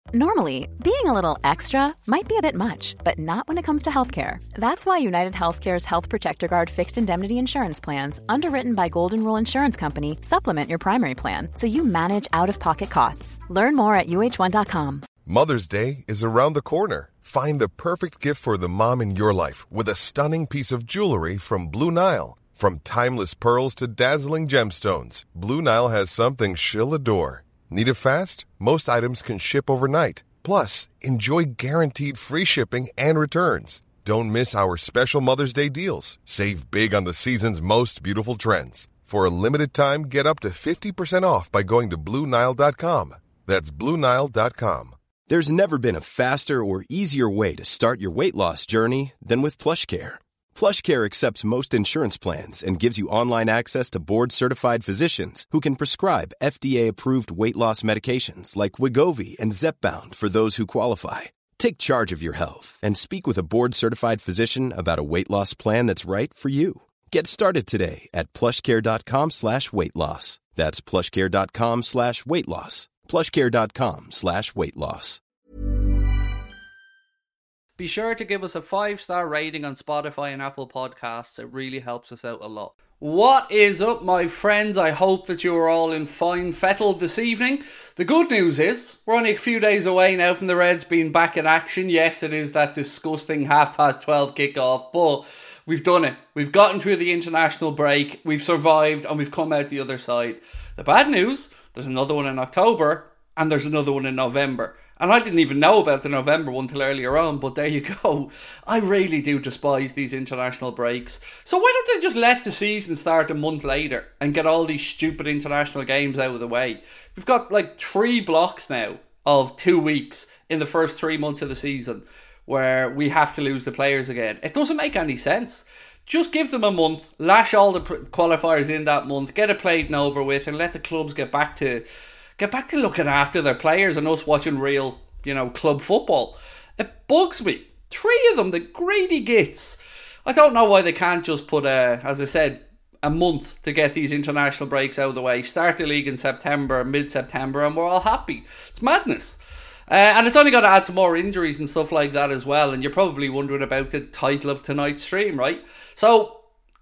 Normally, being a little extra might be a bit much, but not when it comes to healthcare. That's why United Healthcare's Health Protector Guard fixed indemnity insurance plans, underwritten by Golden Rule Insurance Company, supplement your primary plan so you manage out-of-pocket costs. Learn more at uh1.com. Mother's Day is around the corner. Find the perfect gift for the mom in your life with a stunning piece of jewelry from Blue Nile. From timeless pearls to dazzling gemstones, Blue Nile has something she'll adore. Need it fast? Most items can ship overnight. Plus, enjoy guaranteed free shipping and returns. Don't miss our special Mother's Day deals. Save big on the season's most beautiful trends. For a limited time, get up to 50% off by going to BlueNile.com. That's BlueNile.com. There's never been a faster or easier way to start your weight loss journey than with PlushCare. PlushCare accepts most insurance plans and gives you online access to board-certified physicians who can prescribe FDA-approved weight loss medications like Wegovy and Zepbound for those who qualify. Take charge of your health and speak with a board-certified physician about a weight loss plan that's right for you. Get started today at plushcare.com/weight loss. That's plushcare.com/weight loss. plushcare.com/weight loss. Be sure to give us a 5-star rating on Spotify and Apple Podcasts. It really helps us out a lot. What is up, my friends? I hope that you are all in fine fettle this evening. The good news is, we're only a few days away now from the Reds being back in action. Yes, it is that disgusting 12:30 kickoff, but we've done it. We've gotten through the international break, we've survived, and we've come out the other side. The bad news, there's another one in October, and there's another one in November. And I didn't even know about the November one till earlier on, but there you go. I really do despise these international breaks. So why don't they just let the season start a month later and get all these stupid international games out of the way? We've got like 3 blocks now of 2 weeks in the first 3 months of the season where we have to lose the players again. It doesn't make any sense. Just give them a month, lash all the qualifiers in that month, get it played and over with, and let the clubs get back to looking after their players and us watching real, club football. It bugs me. 3 of them, the greedy gits. I don't know why they can't just put, as I said, a month to get these international breaks out of the way. Start the league in September, mid-September, and we're all happy. It's madness. And it's only going to add to more injuries and stuff like that as well. And you're probably wondering about the title of tonight's stream, right? So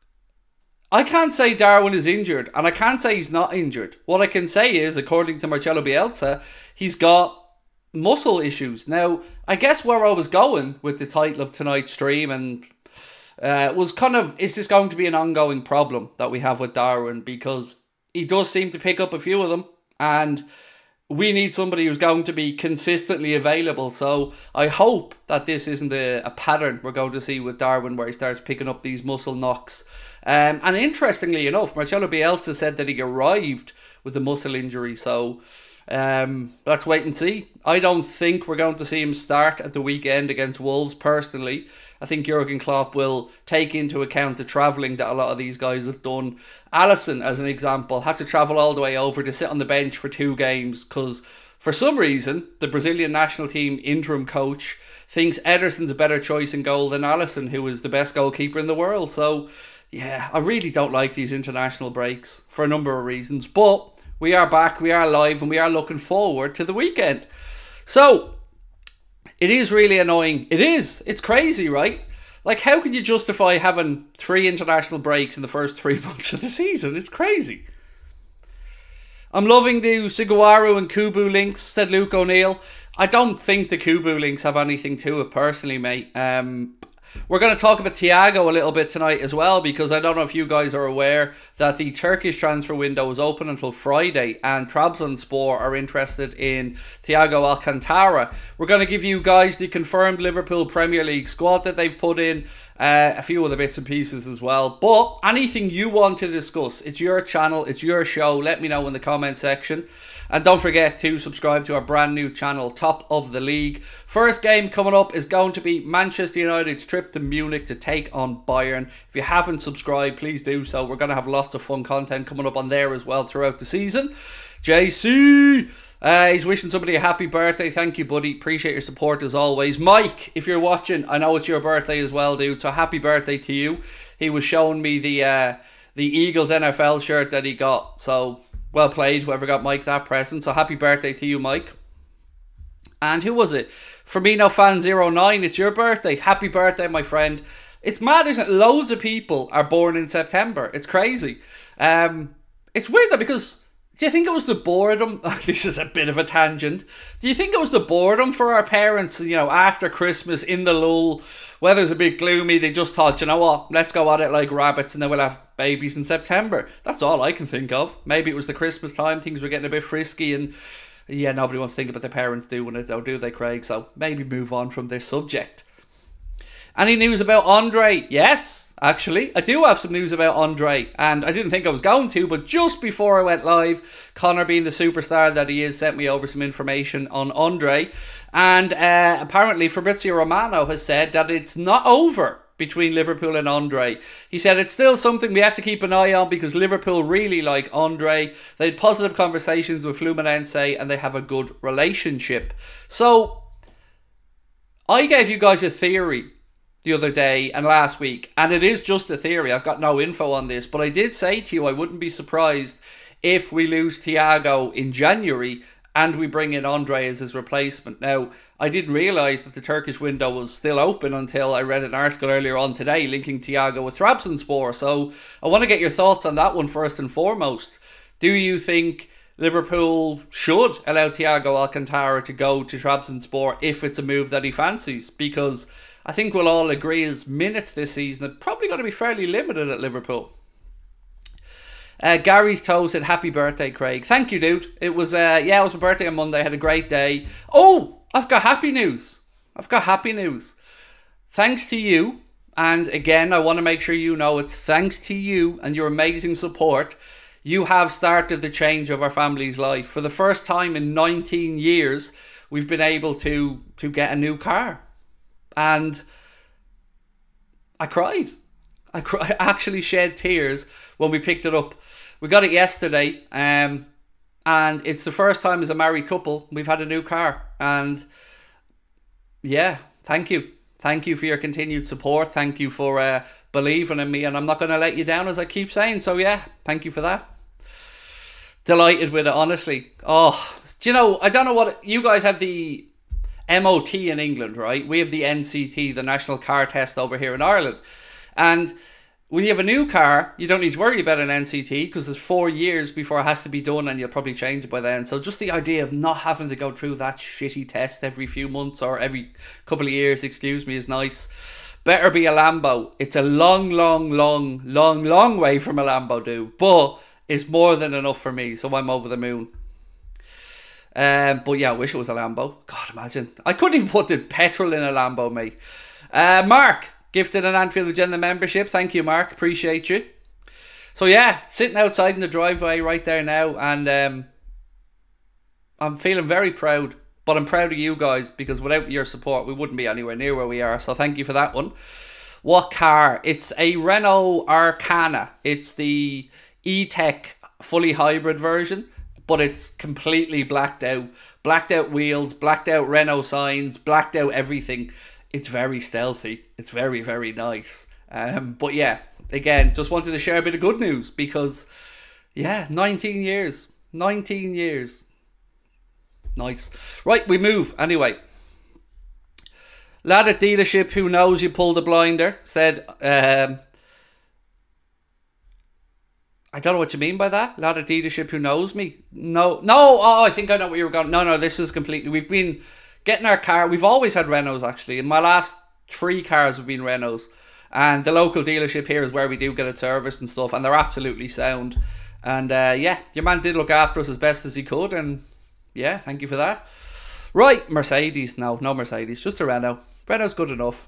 I can't say Darwin is injured, and I can't say he's not injured. What I can say is, according to Marcelo Bielsa, he's got muscle issues. Now, I guess where I was going with the title of tonight's stream and was kind of, is this going to be an ongoing problem that we have with Darwin? Because he does seem to pick up a few of them, and we need somebody who's going to be consistently available. So I hope that this isn't a pattern we're going to see with Darwin where he starts picking up these muscle knocks. And interestingly enough, Marcelo Bielsa said that he arrived with a muscle injury. So let's wait and see. I don't think we're going to see him start at the weekend against Wolves personally. I think Jurgen Klopp will take into account the travelling that a lot of these guys have done. Alisson, as an example, had to travel all the way over to sit on the bench for 2 games because for some reason the Brazilian national team interim coach thinks Ederson's a better choice in goal than Alisson, who is the best goalkeeper in the world. So yeah, I really don't like these international breaks for a number of reasons. But we are back, we are live, and we are looking forward to the weekend. So it is really annoying. It is. It's crazy, right? Like, how can you justify having 3 international breaks in the first 3 months of the season? It's crazy. I'm loving the Sugawara and Kubu links, said Luke O'Neill. I don't think the Kubu links have anything to it personally, mate. We're going to talk about Thiago a little bit tonight as well, because I don't know if you guys are aware that the Turkish transfer window is open until Friday and Trabzonspor are interested in Thiago Alcantara. We're going to give you guys the confirmed Liverpool Premier League squad that they've put in, a few other bits and pieces as well. But anything you want to discuss, it's your channel, it's your show. Let me know in the comment section. And don't forget to subscribe to our brand new channel, Top of the League. First game coming up is going to be Manchester United's trip to Munich to take on Bayern. If you haven't subscribed, please do so. We're going to have lots of fun content coming up on there as well throughout the season. JC, he's wishing somebody a happy birthday. Thank you, buddy. Appreciate your support as always. Mike, if you're watching, I know it's your birthday as well, dude. So happy birthday to you. He was showing me the Eagles NFL shirt that he got. So well played, whoever got Mike that present. So happy birthday to you, Mike. And who was it? Firmino Fan 09, it's your birthday. Happy birthday, my friend. It's mad, isn't it? Loads of people are born in September. It's crazy. It's weird though, because do you think it was the boredom? This is a bit of a tangent. Do you think it was the boredom for our parents, after Christmas in the lull, weather's a bit gloomy, they just thought, you know what, let's go at it like rabbits and then we'll have babies in September. That's all I can think of. Maybe it was the Christmas time, things were getting a bit frisky and yeah, nobody wants to think about their parents doing it, though, do they, Craig? So maybe move on from this subject. Any news about Andre? Yes, actually, I do have some news about Andre, and I didn't think I was going to, but just before I went live, Connor, being the superstar that he is, sent me over some information on Andre, and apparently Fabrizio Romano has said that it's not over between Liverpool and Andre. He said it's still something we have to keep an eye on because Liverpool really like Andre. They had positive conversations with Fluminense and they have a good relationship. So, I gave you guys a theory the other day and last week, and it is just a theory. I've got no info on this, but I did say to you I wouldn't be surprised if we lose Thiago in January and we bring in Andre as his replacement. Now, I didn't realise that the Turkish window was still open until I read an article earlier on today linking Thiago with Trabzonspor. So I want to get your thoughts on that one first and foremost. Do you think Liverpool should allow Thiago Alcantara to go to Trabzonspor if it's a move that he fancies? Because I think we'll all agree his minutes this season are probably going to be fairly limited at Liverpool. Gary's Toe said, happy birthday, Craig. Thank you, dude. It was it was my birthday on Monday. I had a great day. Oh, I've got happy news. Thanks to you. And again, I want to make sure you know it's thanks to you and your amazing support. You have started the change of our family's life. For the first time in 19 years, we've been able to get a new car. And I cried. I actually shed tears when we picked it up. We got it yesterday, and it's the first time as a married couple we've had a new car. And yeah, thank you. Thank you for your continued support. Thank you for believing in me, and I'm not going to let you down, as I keep saying. So yeah, thank you for that. Delighted with it, honestly. Oh, do you know, I don't know what... You guys have the MOT in England, right? We have the NCT, the National Car Test, over here in Ireland. And when you have a new car, you don't need to worry about an NCT because there's 4 years before it has to be done and you'll probably change it by then. So just the idea of not having to go through that shitty test every few months or every couple of years, is nice. Better be a Lambo. It's a long way from a Lambo, dude. But it's more than enough for me, so I'm over the moon. But yeah, I wish it was a Lambo. God, imagine. I couldn't even put the petrol in a Lambo, mate. Mark gifted an Anfield Agenda membership. Thank you, Mark. Appreciate you. So yeah, sitting outside in the driveway right there now, and I'm feeling very proud. But I'm proud of you guys because without your support, we wouldn't be anywhere near where we are. So thank you for that one. What car? It's a Renault Arcana. It's the E-Tech fully hybrid version, but it's completely blacked out. Blacked out wheels, blacked out Renault signs, blacked out everything. It's very stealthy. It's very, very nice. But yeah, again, just wanted to share a bit of good news because, yeah, 19 years. 19 years. Nice. Right, we move. Anyway. Lad at dealership who knows you pulled the blinder said, I don't know what you mean by that. Lad at dealership who knows me. No, oh, I think I know where you were going. No, this is completely... We've been getting our car. We've always had Renaults, actually. In my last 3 cars have been Renaults. And the local dealership here is where we do get it serviced and stuff. And they're absolutely sound. And yeah, your man did look after us as best as he could. And yeah, thank you for that. Right, Mercedes. No Mercedes. Just a Renault. Renault's good enough.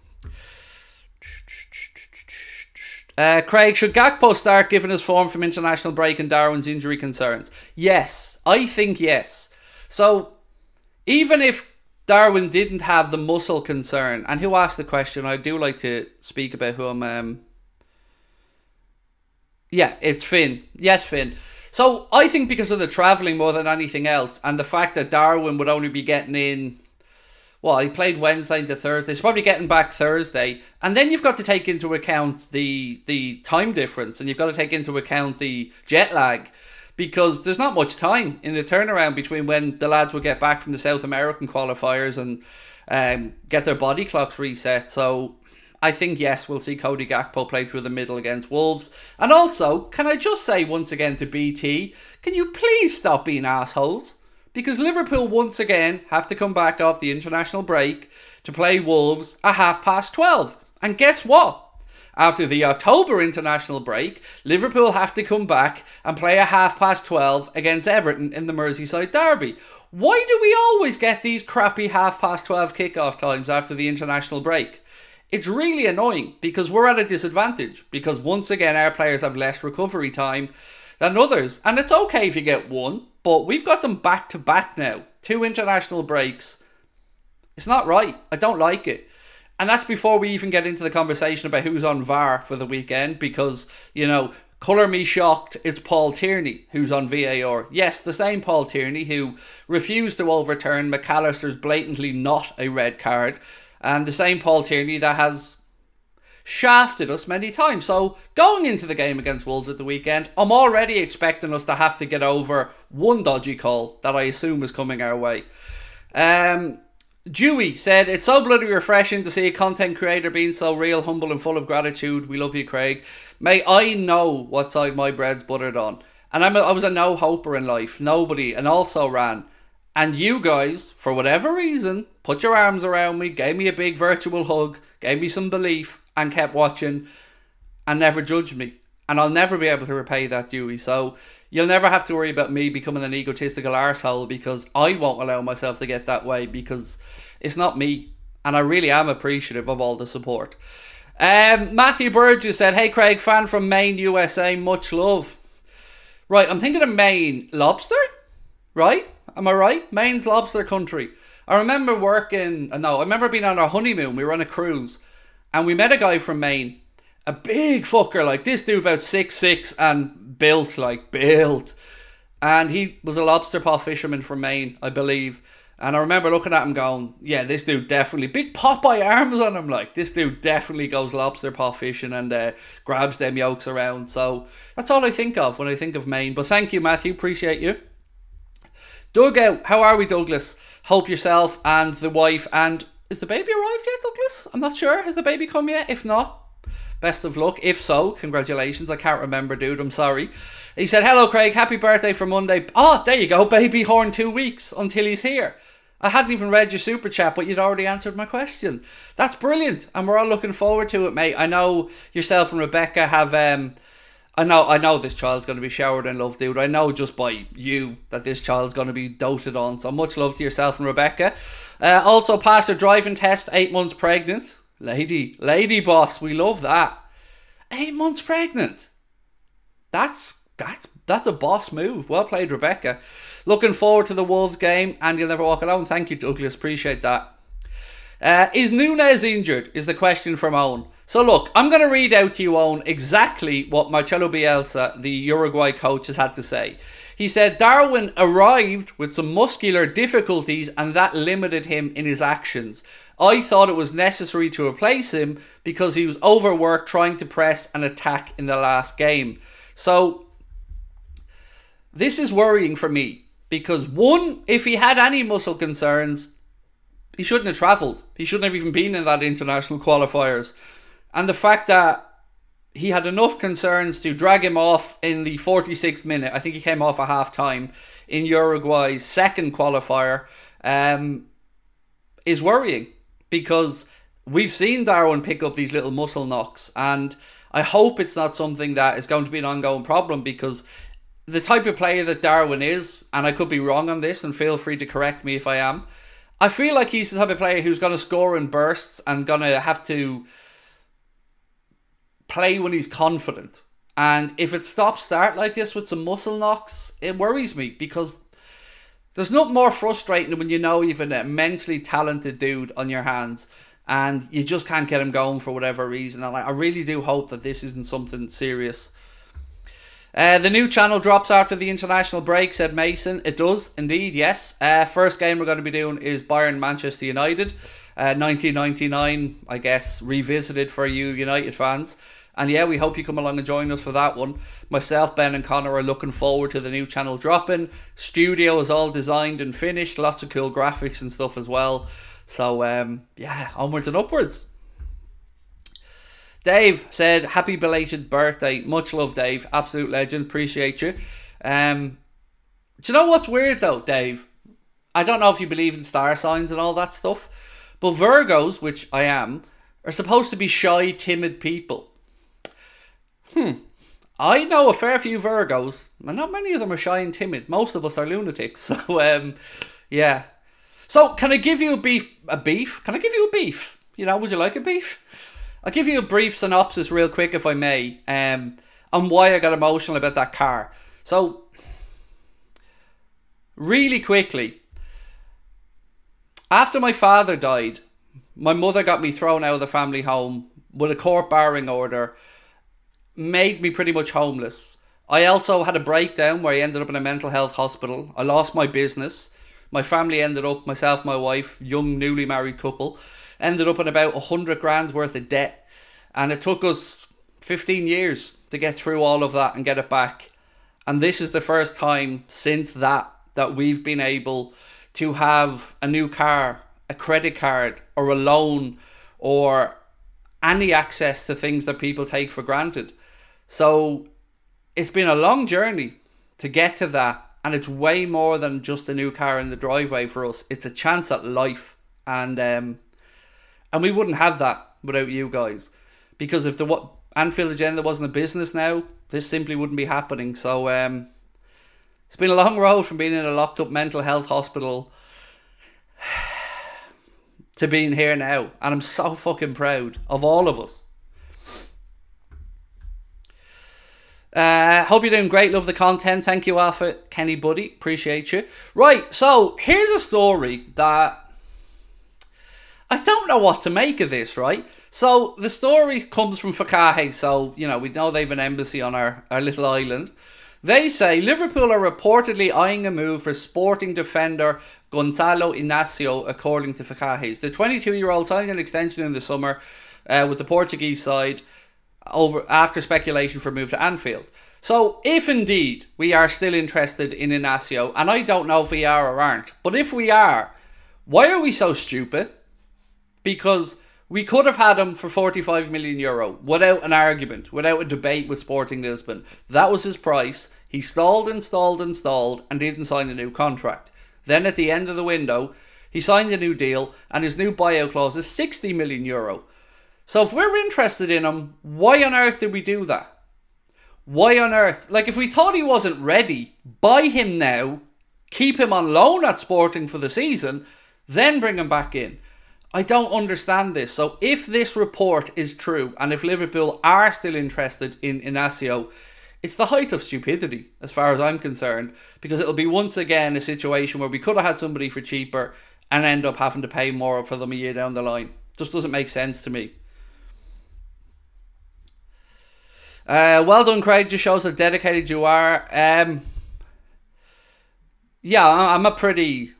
Craig, should Gakpo start giving his form from international break and Darwin's injury concerns? Yes, I think yes. So, even if Darwin didn't have the muscle concern, and who asked the question, I do like to speak about who I'm... Yeah, it's Finn. Yes, Finn. So, I think because of the travelling more than anything else, and the fact that Darwin would only be getting in... Well, he played Wednesday into Thursday. He's probably getting back Thursday. And then you've got to take into account the time difference. And you've got to take into account the jet lag. because there's not much time in the turnaround between when the lads will get back from the South American qualifiers and get their body clocks reset. So I think, yes, we'll see Cody Gakpo play through the middle against Wolves. And also, can I just say once again to BT, can you please stop being assholes? Because Liverpool once again have to come back off the international break to play Wolves at 12:30. And guess what? After the October international break, Liverpool have to come back and play at 12:30 against Everton in the Merseyside derby. Why do we always get these crappy 12:30 kickoff times after the international break? It's really annoying because we're at a disadvantage, because once again our players have less recovery time than others. And it's okay if you get one, but we've got them back to back now. 2 international breaks. It's not right. I don't like it. And that's before we even get into the conversation about who's on VAR for the weekend, because, you know, colour me shocked, it's Paul Tierney who's on VAR. Yes, the same Paul Tierney who refused to overturn McAllister's blatantly not a red card, and the same Paul Tierney that has shafted us many times. So going into the game against Wolves at the weekend, I'm already expecting us to have to get over one dodgy call that I assume is coming our way. Dewey said, it's so bloody refreshing to see a content creator being so real, humble and full of gratitude. We love you, Craig. Mate, I know what side my bread's buttered on. And I was a no-hoper in life. Nobody. And also ran. And you guys, for whatever reason, put your arms around me, gave me a big virtual hug, gave me some belief, and kept watching, and never judged me. And I'll never be able to repay that, Dewey. So you'll never have to worry about me becoming an egotistical arsehole, because I won't allow myself to get that way, because it's not me. And I really am appreciative of all the support. Matthew Burgess said, hey Craig, fan from Maine, USA, much love. Right, I'm thinking of Maine lobster, right? Am I right? Maine's lobster country. I remember being on our honeymoon. We were on a cruise and we met a guy from Maine, a big fucker, like this dude about 6'6" and built. And he was a lobster pot fisherman from Maine, I believe. And I remember looking at him going, yeah, this dude definitely, big Popeye arms on him, like, this dude definitely goes lobster pot fishing and grabs them yolks around. So that's all I think of when I think of Maine. But thank you, Matthew, appreciate you. Dugout, how are we, Douglas? Hope yourself and the wife, and is the baby arrived yet, Douglas? I'm not sure. Has the baby come yet? If not, best of luck. If so, congratulations. I can't remember, dude. I'm sorry. He said, hello, Craig. Happy birthday for Monday. Oh, there you go. Baby horn 2 weeks until he's here. I hadn't even read your super chat, but you'd already answered my question. That's brilliant. And we're all looking forward to it, mate. I know yourself and Rebecca have... I know this child's going to be showered in love, dude. I know just by you that this child's going to be doted on. So much love to yourself and Rebecca. Also passed her driving test, 8 months pregnant. Lady boss, we love that. 8 months pregnant. That's a boss move. Well played, Rebecca. Looking forward to the Wolves game, and you'll never walk alone. Thank you, Douglas. Appreciate that. Is Nunez injured? Is the question from Owen. So look, I'm going to read out to you, Owen, exactly what Marcelo Bielsa, the Uruguay coach, has had to say. He said Darwin arrived with some muscular difficulties and that limited him in his actions. I thought it was necessary to replace him because he was overworked trying to press and attack in the last game. So this is worrying for me because, one, if he had any muscle concerns, he shouldn't have travelled. He shouldn't have even been in that international qualifiers. And the fact that he had enough concerns to drag him off in the 46th minute, I think he came off at half time in Uruguay's second qualifier, is worrying, because we've seen Darwin pick up these little muscle knocks, and I hope it's not something that is going to be an ongoing problem, because the type of player that Darwin is, and I could be wrong on this and feel free to correct me if I am, I feel like he's the type of player who's going to score in bursts and going to have to play when he's confident. And if it stops start like this with some muscle knocks, it worries me, because there's nothing more frustrating when you know you've an immensely talented dude on your hands and you just can't get him going for whatever reason. And I really do hope that this isn't something serious. The new channel drops after the international break, said Mason. It does indeed, yes. First game we're going to be doing is Bayern Manchester United, 1999, I guess, revisited for you United fans. And yeah, we hope you come along and join us for that one. Myself, Ben and Connor are looking forward to the new channel dropping. Studio is all designed and finished. Lots of cool graphics and stuff as well. So yeah, onwards and upwards. Dave said, happy belated birthday. Much love, Dave. Absolute legend. Appreciate you. Do you know what's weird though, Dave? I don't know if you believe in star signs and all that stuff, but Virgos, which I am, are supposed to be shy, timid people. I know a fair few Virgos, and not many of them are shy and timid. Most of us are lunatics. So, yeah. So, can I give you a beef? Can I give you a beef? You know, would you like a beef? I'll give you a brief synopsis real quick, if I may, on why I got emotional about that car. So, really quickly, after my father died, my mother got me thrown out of the family home with a court barring order, made me pretty much homeless. I also had a breakdown where I ended up in a mental health hospital. I lost my business. My family ended up, myself, my wife, young newly married couple, ended up in about 100 grand's worth of debt. And it took us 15 years to get through all of that and get it back. And this is the first time since that we've been able to have a new car, a credit card, or a loan, or any access to things that people take for granted. So it's been a long journey to get to that, and it's way more than just a new car in the driveway for us. It's a chance at life, and we wouldn't have that without you guys, because if the Anfield Agenda wasn't a business now, this simply wouldn't be happening. So it's been a long road from being in a locked up mental health hospital to being here now, and I'm so fucking proud of all of us. Hope you're doing great. Love the content. Thank you, Alpha Kenny Buddy. Appreciate you. Right, so here's a story that I don't know what to make of this, right? So the story comes from Fakahe, so, you know, we know they have an embassy on our little island. They say Liverpool are reportedly eyeing a move for Sporting defender Gonzalo Inacio, according to Fakahe. The 22-year-old signed an extension in the summer with the Portuguese side after speculation for a move to Anfield. So if indeed we are still interested in Inacio, and I don't know if we are or aren't, but if we are, why are we so stupid? Because we could have had him for €45 million without an argument, without a debate with Sporting Lisbon. That was his price. He stalled and didn't sign a new contract. Then at the end of the window, he signed a new deal, and his new buyout clause is €60 million. So if we're interested in him, why on earth did we do that? Why on earth? Like, if we thought he wasn't ready, buy him now, keep him on loan at Sporting for the season, then bring him back in. I don't understand this. So if this report is true, and if Liverpool are still interested in Inacio, it's the height of stupidity as far as I'm concerned, because it'll be once again a situation where we could have had somebody for cheaper and end up having to pay more for them a year down the line. Just doesn't make sense to me. Well done, Craig. Just shows how dedicated you are. Yeah, I am a pretty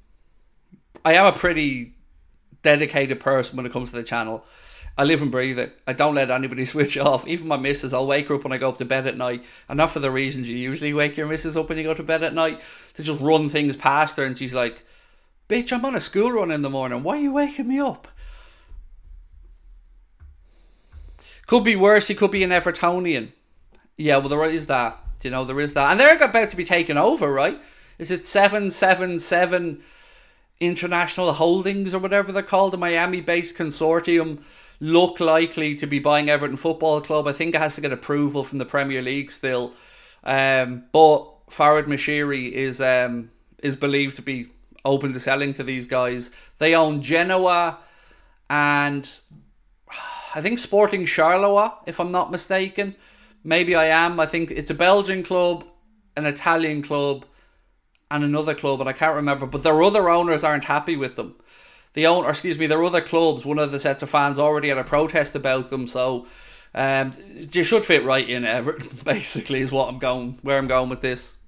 dedicated person when it comes to the channel. I live and breathe it. I don't let anybody switch off. Even my missus, I'll wake her up when I go up to bed at night, and not for the reasons you usually wake your missus up when you go to bed at night, to just run things past her, and she's like, bitch, I'm on a school run in the morning. Why are you waking me up? Could be worse. He could be an Evertonian. Yeah, well, there is that. You know, there is that. And they're about to be taken over, right? Is it 777 International Holdings or whatever they're called? A Miami-based consortium look likely to be buying Everton Football Club. I think it has to get approval from the Premier League still. But Farhad Moshiri is believed to be open to selling to these guys. They own Genoa and I think Sporting Charleroi, if I'm not mistaken. Maybe I am. I think it's a Belgian club, an Italian club, and another club, and I can't remember. But their other owners aren't happy with them. Their other clubs, one of the sets of fans already had a protest about them. So you should fit right in Everton, basically, is where I'm going with this.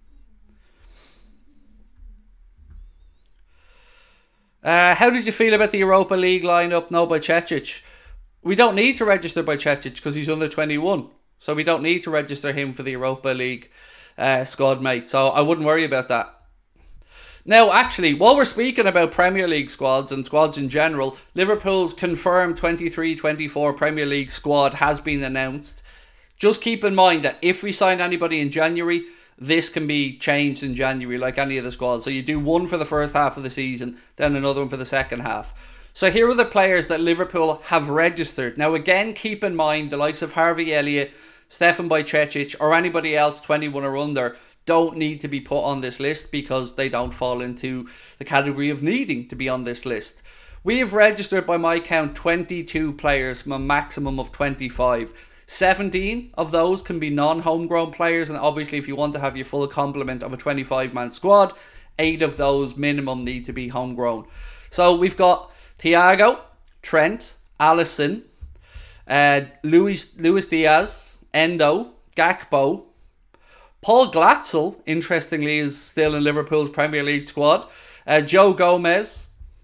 How did you feel about the Europa League lineup? No, by Cecic. We don't need to register Bajcetic because he's under 21. So we don't need to register him for the Europa League squad, mate. So I wouldn't worry about that. Now, actually, while we're speaking about Premier League squads and squads in general, Liverpool's confirmed 23-24 Premier League squad has been announced. Just keep in mind that if we sign anybody in January, this can be changed in January like any of the squads. So you do one for the first half of the season, then another one for the second half. So here are the players that Liverpool have registered. Now again, keep in mind the likes of Harvey Elliott, Stefan Bajcetic, or anybody else 21 or under don't need to be put on this list because they don't fall into the category of needing to be on this list. We have registered, by my count, 22 players from a maximum of 25. 17 of those can be non-homegrown players, and obviously if you want to have your full complement of a 25-man squad, 8 of those minimum need to be homegrown. So we've got Thiago, Trent, Alisson, Luis Diaz, Endo, Gakpo. Paul Glatzel, interestingly, is still in Liverpool's Premier League squad. Joe Gomez,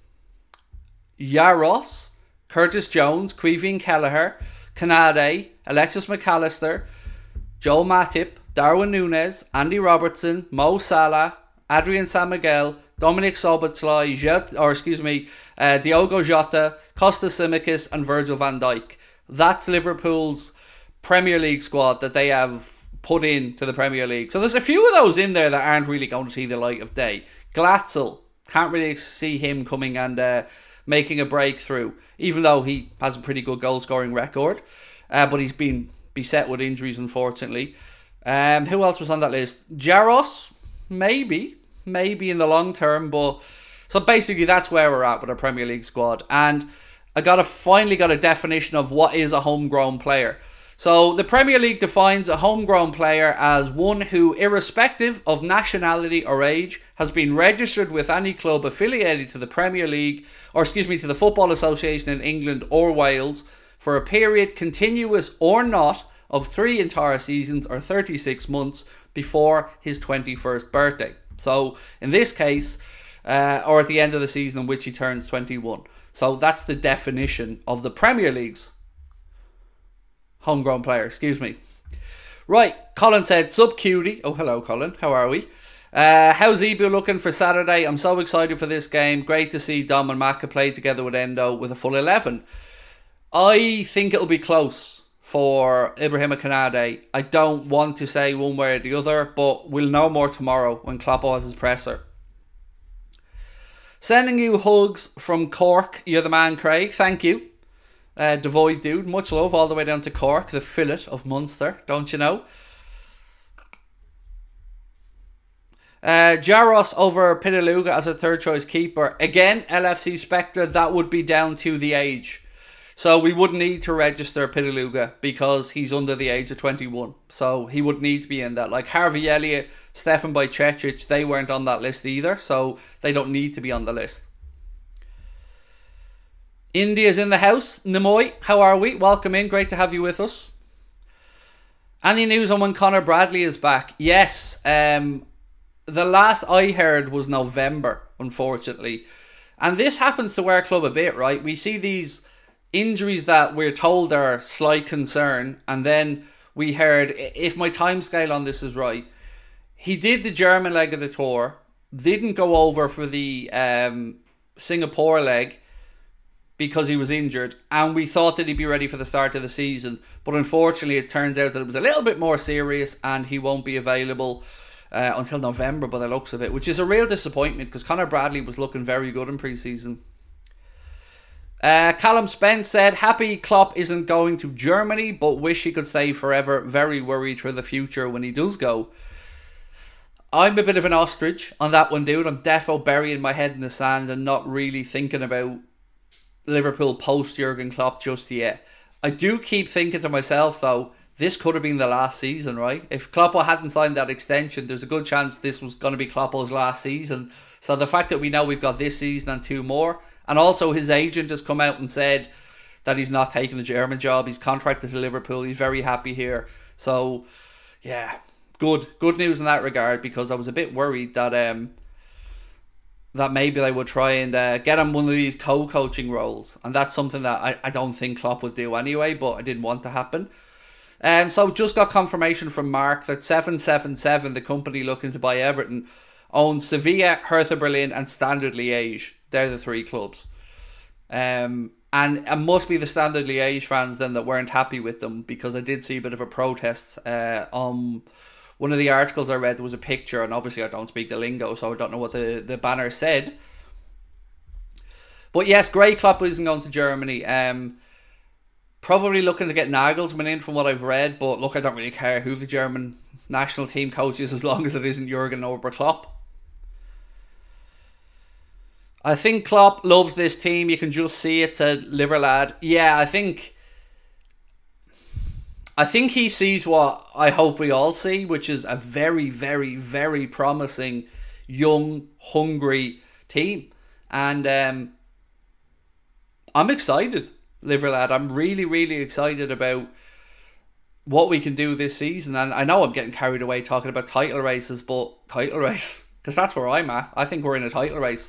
Yaros, Curtis Jones, Quevin Kelleher, Kanade, Alexis McAllister, Joel Matip, Darwin Núñez, Andy Robertson, Mo Salah, Adrian San Miguel, Dominic Szoboszlai, Diogo Jota, Kostas Tsimikas and Virgil van Dijk. That's Liverpool's Premier League squad that they have put into the Premier League. So there's a few of those in there that aren't really going to see the light of day. Glatzel, can't really see him coming and making a breakthrough, even though he has a pretty good goal scoring record. But he's been beset with injuries, unfortunately. Who else was on that list? Jaros, maybe in the long term. But so basically that's where we're at with our Premier League squad. And I finally got a definition of what is a homegrown player. So the Premier League defines a homegrown player as one who, irrespective of nationality or age, has been registered with any club affiliated to the Premier League, to the Football Association in England or Wales, for a period continuous or not of 3 entire seasons or 36 months before his 21st birthday. So in this case, or at the end of the season in which he turns 21. So that's the definition of the Premier League's homegrown player, Right, Colin said, sub cutie. Oh, hello, Colin. How are we? How's Ebu looking for Saturday? I'm so excited for this game. Great to see Dom and Maka play together with Endo with a full 11. I think it'll be close for Ibrahima Konate. I don't want to say one way or the other, but we'll know more tomorrow when Kloppo has his presser. Sending you hugs from Cork. You're the man, Craig. Thank you. Devoid dude, much love all the way down to Cork, the fillet of Munster, don't you know? Jaros over Pitaluga as a third choice keeper. Again, LFC Spectre, that would be down to the age. So we wouldn't need to register Pitaluga because he's under the age of 21. So he would need to be in that. Like Harvey Elliott, Stefan Bajcetic, they weren't on that list either. So they don't need to be on the list. India's in the house. Nimoy, how are we? Welcome in. Great to have you with us. Any news on when Conor Bradley is back? Yes. The last I heard was November, unfortunately. And this happens to our club a bit, right? We see these injuries that we're told are slight concern. And then we heard, if my timescale on this is right, he did the German leg of the tour. Didn't go over for the Singapore leg because he was injured, and we thought that he'd be ready for the start of the season, but unfortunately it turns out that it was a little bit more serious and he won't be available until November by the looks of it, which is a real disappointment because Conor Bradley was looking very good in pre-season. Callum Spence said, happy Klopp isn't going to Germany, but wish he could stay forever, very worried for the future when he does go. I'm a bit of an ostrich on that one, dude. I'm defo burying my head in the sand and not really thinking about Liverpool post Jurgen Klopp just yet. I do keep thinking to myself though, this could have been the last season, right? If Kloppo hadn't signed that extension, there's a good chance this was going to be Kloppo's last season. So the fact that we know we've got this season and 2 more, and also his agent has come out and said that he's not taking the German job, he's contracted to Liverpool, he's very happy here. So yeah, good news in that regard, because I was a bit worried that that maybe they would try and get him one of these co-coaching roles. And that's something that I don't think Klopp would do anyway, but I didn't want to happen. So just got confirmation from Mark that 777, the company looking to buy Everton, owns Sevilla, Hertha Berlin and Standard Liège. They're the three clubs. And it must be the Standard Liège fans then that weren't happy with them, because I did see a bit of a protest on one of the articles I read. There was a picture, and obviously I don't speak the lingo, so I don't know what the banner said. But yes, Grey Klopp isn't going to Germany. Probably looking to get Nagelsmann in from what I've read, but look, I don't really care who the German national team coach is as long as it isn't Jurgen Ober Klopp. I think Klopp loves this team. You can just see it, said Liverlad. Yeah, I think he sees what I hope we all see, which is a very, very, very promising, young, hungry team. And I'm excited, Liverlad. I'm really, really excited about what we can do this season. And I know I'm getting carried away talking about title races, but title race, because that's where I'm at. I think we're in a title race.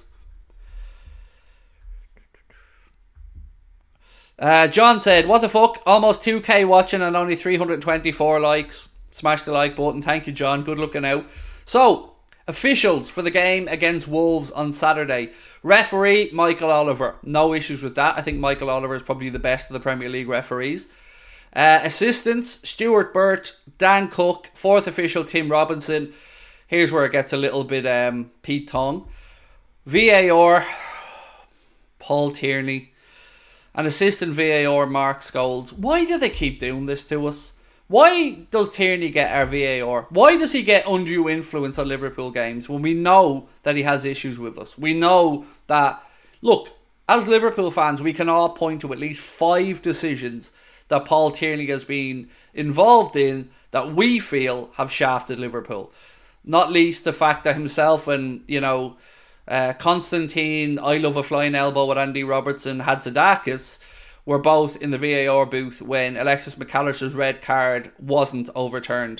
John said, what the fuck? Almost 2k watching and only 324 likes. Smash the like button. Thank you, John. Good looking out. So, officials for the game against Wolves on Saturday. Referee, Michael Oliver. No issues with that. I think Michael Oliver is probably the best of the Premier League referees. Assistants, Stuart Burt, Dan Cook. Fourth official, Tim Robinson. Here's where it gets a little bit Pete Tong. VAR, Paul Tierney. And assistant VAR, Mark Scholes. Why do they keep doing this to us? Why does Tierney get our VAR? Why does he get undue influence on Liverpool games when we know that he has issues with us? We know that, look, as Liverpool fans, we can all point to at least 5 decisions that Paul Tierney has been involved in that we feel have shafted Liverpool. Not least the fact that himself and, Constantine, I Love a Flying Elbow with Andy Robertson, Hatzidakis were both in the VAR booth when Alexis McAllister's red card wasn't overturned.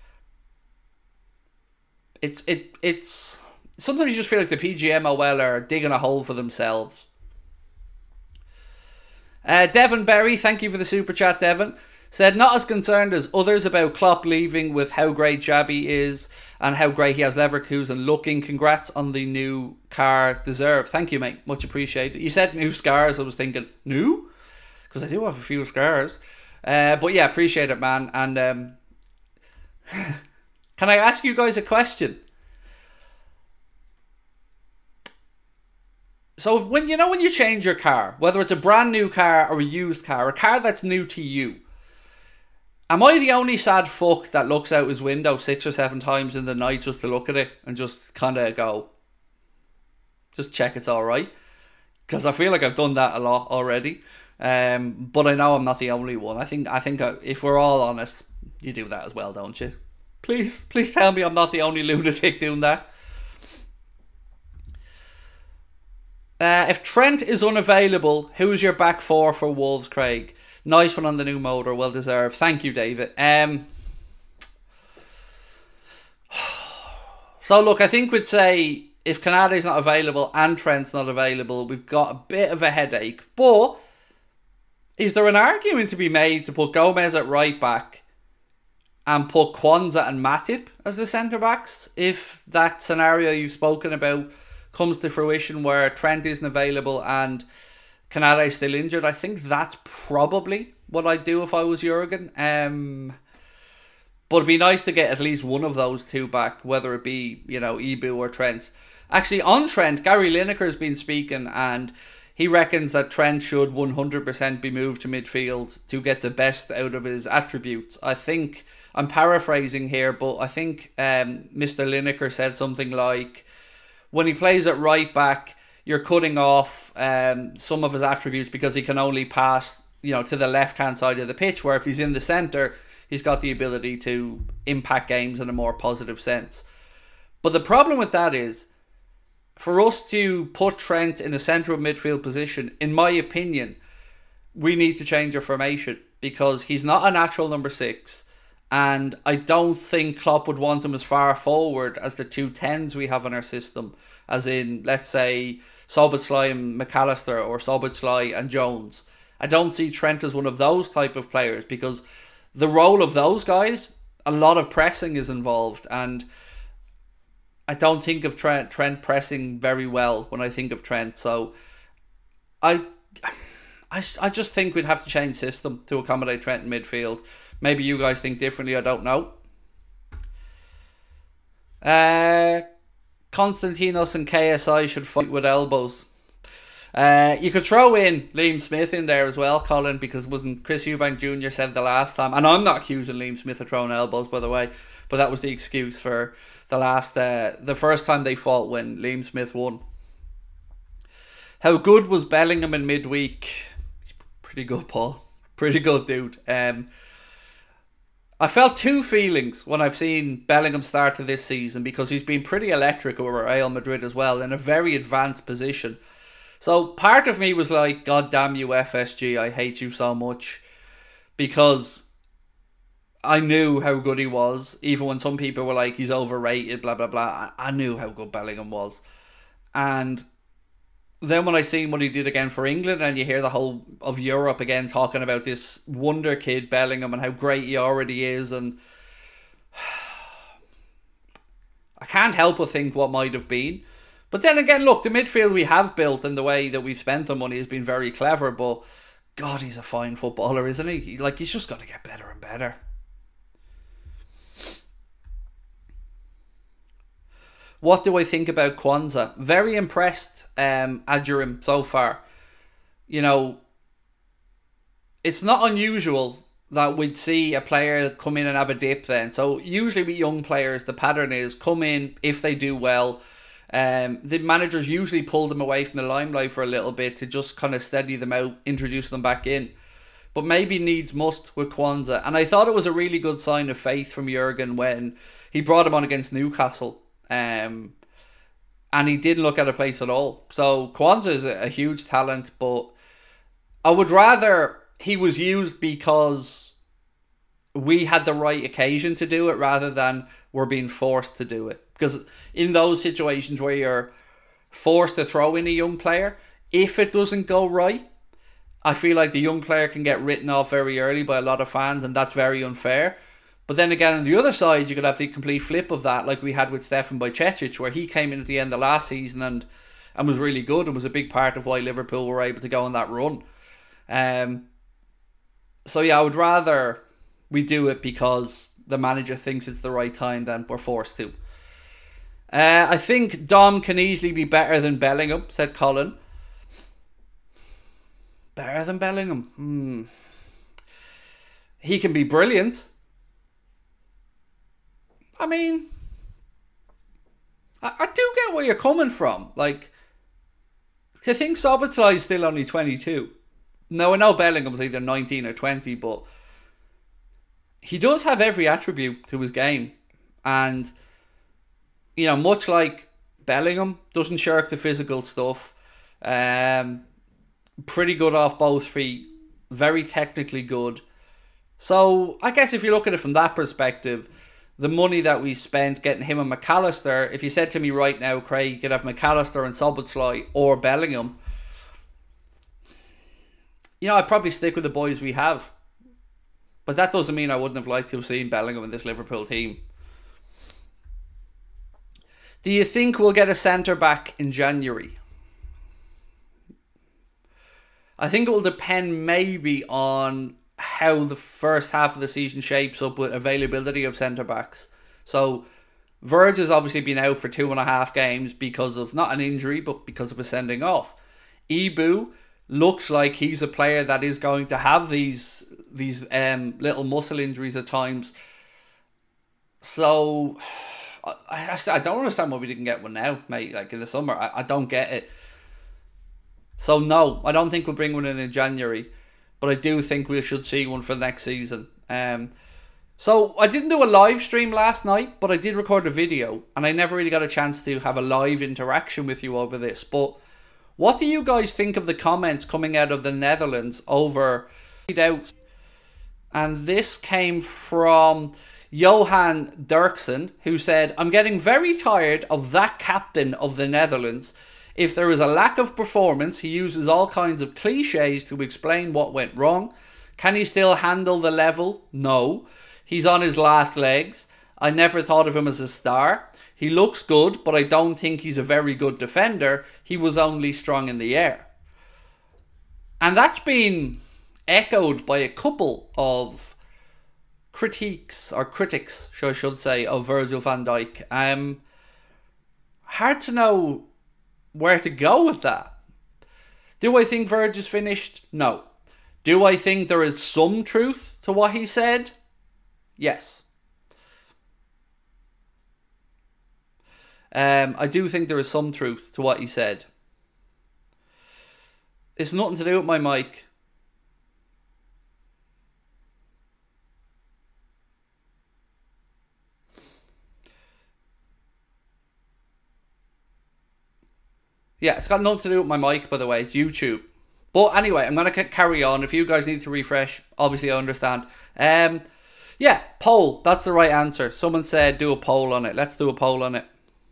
It's sometimes you just feel like the PGMOL are digging a hole for themselves. Devon Berry, thank you for the super chat, Devon. Said, not as concerned as others about Klopp leaving with how great Xabi is and how great he has Leverkusen looking. Congrats on the new car, deserved. Thank you, mate. Much appreciated. You said new scars. I was thinking, new? Because I do have a few scars. But yeah, appreciate it, man. And can I ask you guys a question? So when you change your car, whether it's a brand new car or a used car, a car that's new to you, am I the only sad fuck that looks out his window 6 or 7 times in the night just to look at it and just kind of go, just check it's alright? Because I feel like I've done that a lot already. But I know I'm not the only one. I think if we're all honest, you do that as well, don't you? Please tell me I'm not the only lunatic doing that. If Trent is unavailable, who's your back four for Wolves, Craig? Nice one on the new motor, well deserved. Thank you, David. So look, I think we'd say if Canade's not available and Trent's not available, we've got a bit of a headache. But is there an argument to be made to put Gomez at right back and put Kwanzaa and Matip as the centre backs if that scenario you've spoken about comes to fruition where Trent isn't available and Canada is still injured? I think that's probably what I'd do if I was Jurgen. But it'd be nice to get at least one of those two back, whether it be, Ibu or Trent. Actually, on Trent, Gary Lineker has been speaking and he reckons that Trent should 100% be moved to midfield to get the best out of his attributes. I think, I'm paraphrasing here, but I think Mr. Lineker said something like, when he plays at right back, you're cutting off some of his attributes because he can only pass, to the left-hand side of the pitch, where if he's in the centre, he's got the ability to impact games in a more positive sense. But the problem with that is, for us to put Trent in a central midfield position, in my opinion, we need to change our formation because he's not a natural number 6 And I don't think Klopp would want him as far forward as the 2 10s we have in our system. As in, let's say, Szoboszlai and McAllister, or Szoboszlai and Jones. I don't see Trent as one of those type of players, because the role of those guys, a lot of pressing is involved, and I don't think of Trent pressing very well when I think of Trent. So I just think we'd have to change system to accommodate Trent in midfield. Maybe you guys think differently, I don't know. Konstantinos and KSI should fight with elbows. You could throw in Liam Smith in there as well, Colin, because wasn't Chris Eubank Jr. said the last time, and I'm not accusing Liam Smith of throwing elbows, by the way, but that was the excuse for the first time they fought when Liam Smith won. How good was Bellingham in midweek? He's pretty good, Paul. Pretty good, dude. I felt two feelings when I've seen Bellingham start to this season, because he's been pretty electric over Real Madrid as well, in a very advanced position. So part of me was like, God damn you, FSG, I hate you so much. Because I knew how good he was, even when some people were like, he's overrated, blah, blah, blah. I knew how good Bellingham was. And then when I seen what he did again for England, and you hear the whole of Europe again talking about this wonder kid Bellingham and how great he already is, and I can't help but think what might have been. But then again, look, the midfield we have built and the way that we've spent the money has been very clever, but God, he's a fine footballer, isn't he? He's just got to get better and better. What do I think about Kwanzaa? Very impressed, Adjurim, so far. You know, it's not unusual that we'd see a player come in and have a dip then. So usually with young players, the pattern is come in, if they do well, the managers usually pull them away from the limelight for a little bit to just kind of steady them out, introduce them back in. But maybe needs must with Kwanzaa. And I thought it was a really good sign of faith from Jurgen when he brought him on against Newcastle. And he didn't look out of place at all. So Kwanzaa is a huge talent, but I would rather he was used because we had the right occasion to do it rather than we're being forced to do it. Because in those situations where you're forced to throw in a young player, if it doesn't go right, I feel like the young player can get written off very early by a lot of fans, and that's very unfair. But then again, on the other side, you could have the complete flip of that, like we had with Stefan Bajcetic, where he came in at the end of last season and was really good and was a big part of why Liverpool were able to go on that run. So yeah, I would rather we do it because the manager thinks it's the right time than we're forced to. I think Dom can easily be better than Bellingham, said Colin. Better than Bellingham? He can be brilliant. I mean, I do get where you're coming from. Like, I think Szoboszlai is still only 22. Now, I know Bellingham's either 19 or 20, but he does have every attribute to his game. And, you know, much like Bellingham, doesn't shirk the physical stuff. Pretty good off both feet. Very technically good. So, I guess if you look at it from that perspective, the money that we spent getting him and McAllister, if you said to me right now, Craig, you could have McAllister and Szoboszlai or Bellingham, you know, I'd probably stick with the boys we have. But that doesn't mean I wouldn't have liked to have seen Bellingham in this Liverpool team. Do you think we'll get a centre-back in January? I think it will depend maybe on how the first half of the season shapes up with availability of centre-backs. So, Verge has obviously been out for 2.5 games because of, not an injury, but because of a sending off. Ibu looks like he's a player that is going to have these little muscle injuries at times. So, I don't understand why we didn't get one now, mate, like in the summer. I don't get it. So, no, I don't think we'll bring one in January. But I do think we should see one for next season. So I didn't do a live stream last night, but I did record a video. And I never really got a chance to have a live interaction with you over this. But what do you guys think of the comments coming out of the Netherlands over out? And this came from Johan Derksen, who said, I'm getting very tired of that captain of the Netherlands. If there is a lack of performance, he uses all kinds of cliches to explain what went wrong. Can he still handle the level? No. He's on his last legs. I never thought of him as a star. He looks good, but I don't think he's a very good defender. He was only strong in the air. And that's been echoed by a couple of critics, I should say, of Virgil van Dijk. Hard to know where to go with that. Do I think Virg is finished? No. Do I think there is some truth to what he said? Yes. I do think there is some truth to what he said. It's nothing to do with my mic. Yeah, it's got nothing to do with my mic, by the way. It's YouTube. But anyway, I'm going to carry on. If you guys need to refresh, obviously I understand. Yeah, poll. That's the right answer. Someone said do a poll on it. Let's do a poll on it.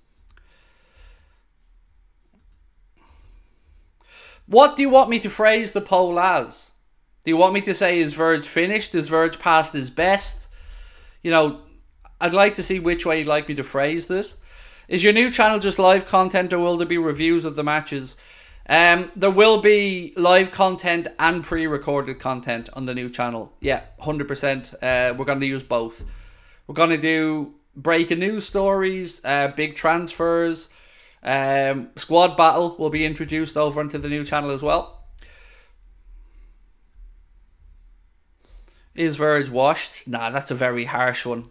What do you want me to phrase the poll as? Do you want me to say, is Virg finished? Is Virg past his best? You know, I'd like to see which way you'd like me to phrase this. Is your new channel just live content, or will there be reviews of the matches? There will be live content and pre-recorded content on the new channel. Yeah, 100%. We're going to use both. We're going to do breaking news stories, big transfers. Squad Battle will be introduced over into the new channel as well. Is Virg washed? Nah, that's a very harsh one.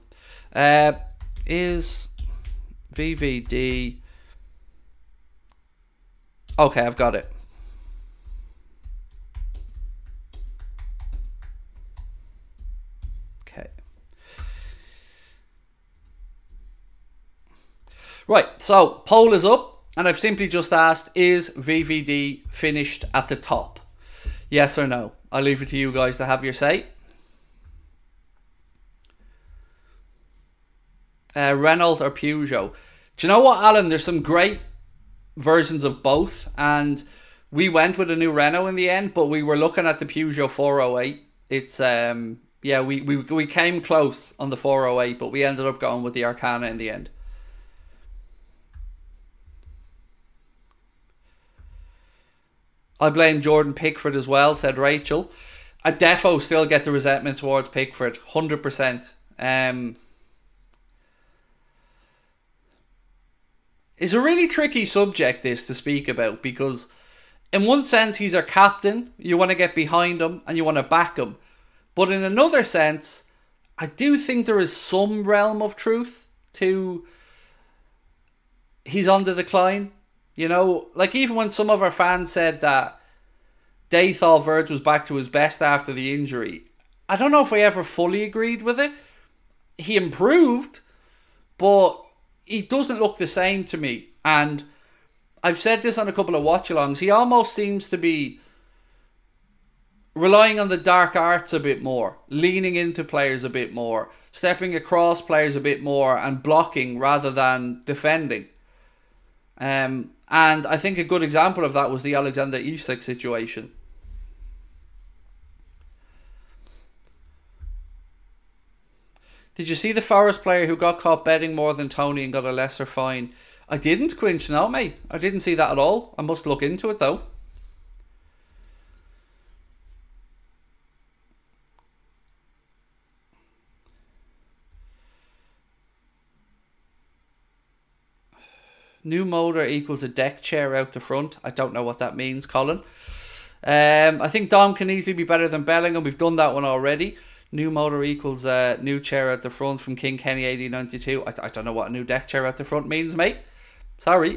Is VVD... Okay, I've got it. Okay. Right, so poll is up, and I've simply just asked, is VVD finished at the top? Yes or no? I'll leave it to you guys to have your say. Renault or Peugeot? Do you know what, Alan? There's some great versions of both, and we went with a new Renault in the end, but we were looking at the Peugeot 408. It's yeah, we came close on the 408, but we ended up going with the Arcana in the end. I blame Jordan Pickford as well, said Rachel. I defo still get the resentment towards Pickford, 100%. It's a really tricky subject, this, to speak about, because in one sense he's our captain, you want to get behind him and you want to back him. But in another sense, I do think there is some realm of truth to he's on the decline. You know, like even when some of our fans said that they thought Virg was back to his best after the injury, I don't know if I ever fully agreed with it. He improved, but he doesn't look the same to me. And I've said this on a couple of watch-alongs. He almost seems to be relying on the dark arts a bit more, leaning into players a bit more, stepping across players a bit more, and blocking rather than defending. And I think a good example of that was the Alexander Isak situation. Did you see the Forest player who got caught betting more than Tony and got a lesser fine? I didn't, Quinch. No, mate. I didn't see that at all. I must look into it, though. New motor equals a deck chair out the front. I don't know what that means, Colin. I think Dom can easily be better than Bellingham. We've done that one already. New motor equals a new chair at the front from King Kenny 1892. I don't know what a new deck chair at the front means, mate. Sorry.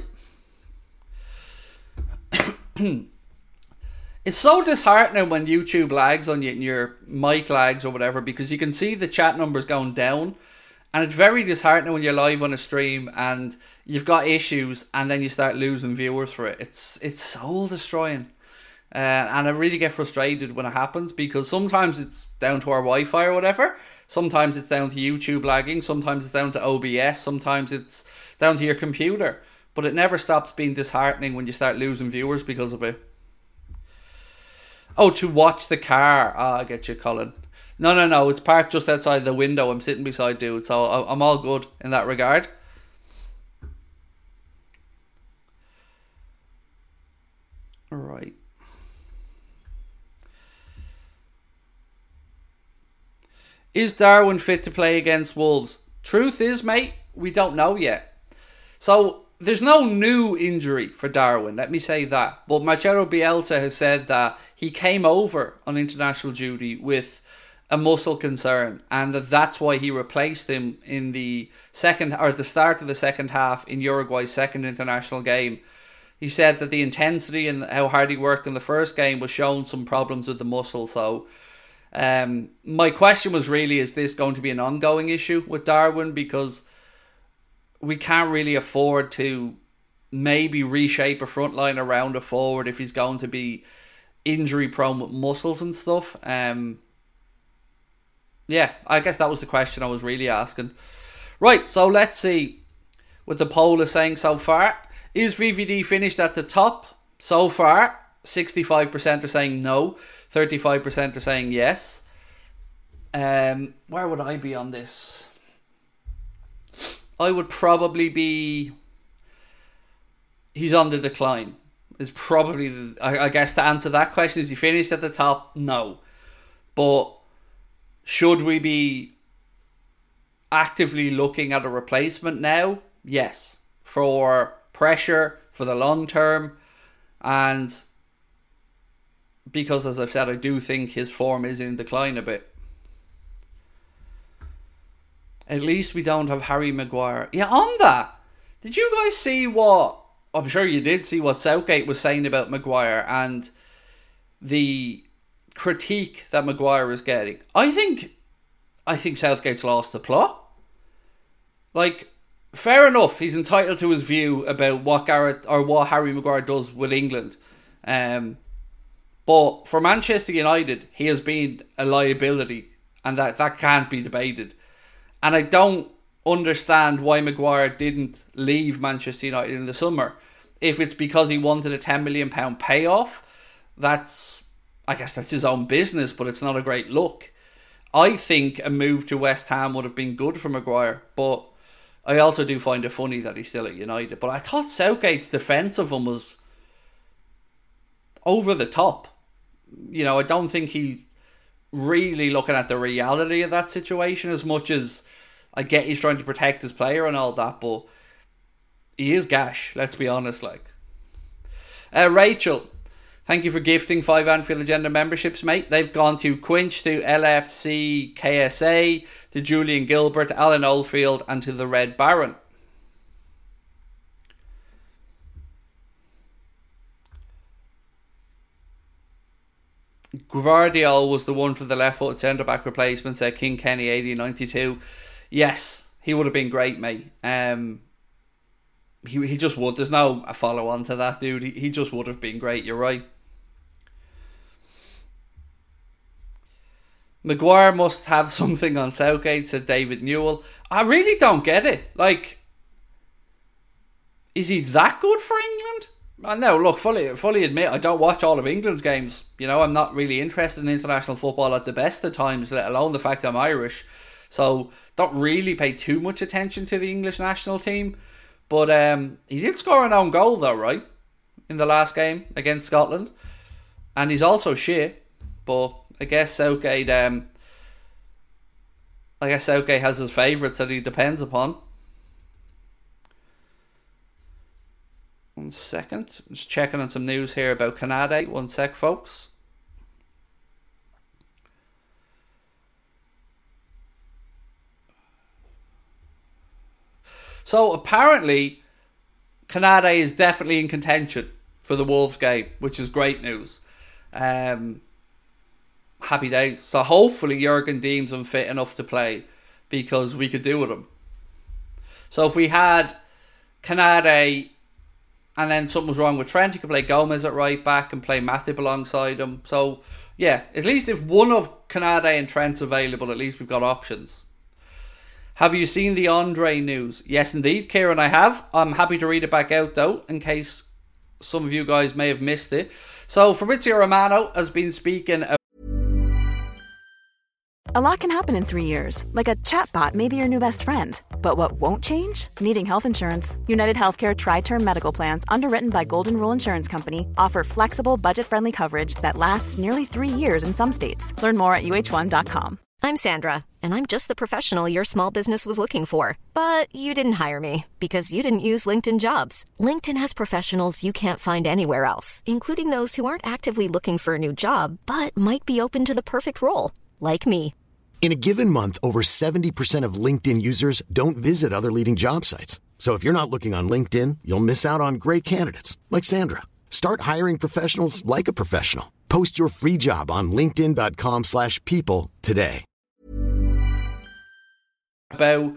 It's so disheartening when YouTube lags on you and your mic lags or whatever, because you can see the chat numbers going down. And it's very disheartening when you're live on a stream and you've got issues and then you start losing viewers for it. It's soul destroying. And I really get frustrated when it happens, because sometimes it's down to our Wi-Fi or whatever. Sometimes it's down to YouTube lagging. Sometimes it's down to OBS. Sometimes it's down to your computer. But it never stops being disheartening when you start losing viewers because of it. Oh, to watch the car. I get you, Colin. No. It's parked just outside the window. I'm sitting beside dude. So I'm all good in that regard. All right. Is Darwin fit to play against Wolves? Truth is, mate, we don't know yet. So there's no new injury for Darwin, let me say that. But Marcelo Bielsa has said that he came over on international duty with a muscle concern, and that's why he replaced him in the start of the second half in Uruguay's second international game. He said that the intensity and how hard he worked in the first game was showing some problems with the muscle. So my question was really, is this going to be an ongoing issue with Darwin? Because we can't really afford to maybe reshape a front line around a forward if he's going to be injury prone with muscles and stuff. Yeah, I guess that was the question I was really asking. Right, so let's see what the poll is saying so far. Is VVD finished at the top? So far, 65% are saying no, 35% are saying yes. Where would I be on this? I would probably be... He's on the decline. Is probably, I guess, to answer that question, is he finished at the top? No. But should we be actively looking at a replacement now? Yes. For pressure, for the long term, and because, as I've said, I do think his form is in decline a bit. At least we don't have Harry Maguire. Yeah, on that, did you guys see what... I'm sure you did see what Southgate was saying about Maguire and the critique that Maguire is getting. I think Southgate's lost the plot. Like, fair enough, he's entitled to his view about what Harry Maguire does with England. But for Manchester United, he has been a liability, and that can't be debated. And I don't understand why Maguire didn't leave Manchester United in the summer. If it's because he wanted a £10 million payoff, I guess that's his own business, but it's not a great look. I think a move to West Ham would have been good for Maguire, but I also do find it funny that he's still at United. But I thought Southgate's defence of him was over the top. You know, I don't think he's really looking at the reality of that situation as much as I get he's trying to protect his player and all that, but he is gash, let's be honest. Rachel, thank you for gifting 5 Anfield Agenda memberships, mate. They've gone to Quinch, to LFC KSA, to Julian Gilbert, Alan Oldfield, and to the Red Baron. Gvardiol was the one for the left foot centre-back replacement, said King Kenny 80-92. Yes, he would have been great, mate. He just would. There's no follow-on to that, dude. He just would have been great, you're right. Maguire must have something on Southgate, said David Newell. I really don't get it. Like, is he that good for England? No, look, fully admit, I don't watch all of England's games. You know, I'm not really interested in international football at the best of times, let alone the fact I'm Irish. So, don't really pay too much attention to the English national team. But he did score an own goal, though, right? In the last game against Scotland. And he's also shit. But I guess Southgate has his favourites that he depends upon. 1 second. Just checking on some news here about Canada. 1 sec, folks. So apparently, Canada is definitely in contention for the Wolves game, which is great news. Happy days. So hopefully Jurgen deems him fit enough to play, because we could do with him. So if we had Canada And then something was wrong with Trent. He could play Gomez at right back and play Matip alongside him. So, yeah, at least if one of Canade and Trent's available, at least we've got options. Have you seen the Andre news? Yes, indeed, Kieran, I have. I'm happy to read it back out, though, in case some of you guys may have missed it. So, Fabrizio Romano has been speaking about... A lot can happen in 3 years, like a chatbot may be your new best friend. But what won't change? Needing health insurance. United Healthcare Tri-Term Medical Plans, underwritten by Golden Rule Insurance Company, offer flexible, budget-friendly coverage that lasts nearly 3 years in some states. Learn more at uh1.com. I'm Sandra, and I'm just the professional your small business was looking for. But you didn't hire me because you didn't use LinkedIn Jobs. LinkedIn has professionals you can't find anywhere else, including those who aren't actively looking for a new job, but might be open to the perfect role, like me. In a given month, over 70% of LinkedIn users don't visit other leading job sites. So if you're not looking on LinkedIn, you'll miss out on great candidates like Sandra. Start hiring professionals like a professional. Post your free job on linkedin.com/people today. About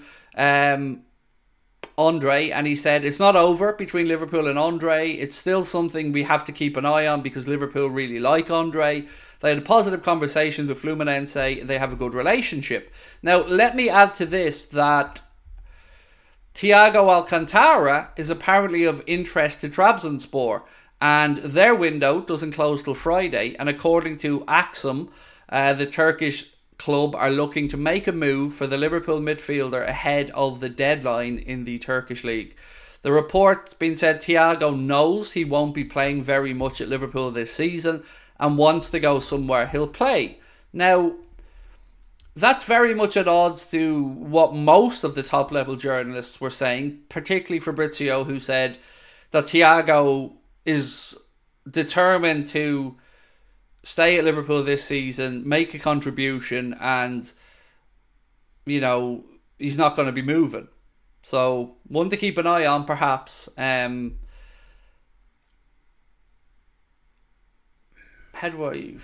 Andre, and he said it's not over between Liverpool and Andre. It's still something we have to keep an eye on because Liverpool really like Andre. They had a positive conversation with Fluminense. They have a good relationship. Now, let me add to this that Thiago Alcantara is apparently of interest to Trabzonspor, and their window doesn't close till Friday. And according to Axum, the Turkish club are looking to make a move for the Liverpool midfielder ahead of the deadline in the Turkish league. The report's been said Thiago knows he won't be playing very much at Liverpool this season and wants to go somewhere he'll play. Now, that's very much at odds to what most of the top level journalists were saying, particularly Fabrizio, who said that Thiago is determined to stay at Liverpool this season, make a contribution, and, you know, he's not going to be moving. So, one to keep an eye on, perhaps. How do I...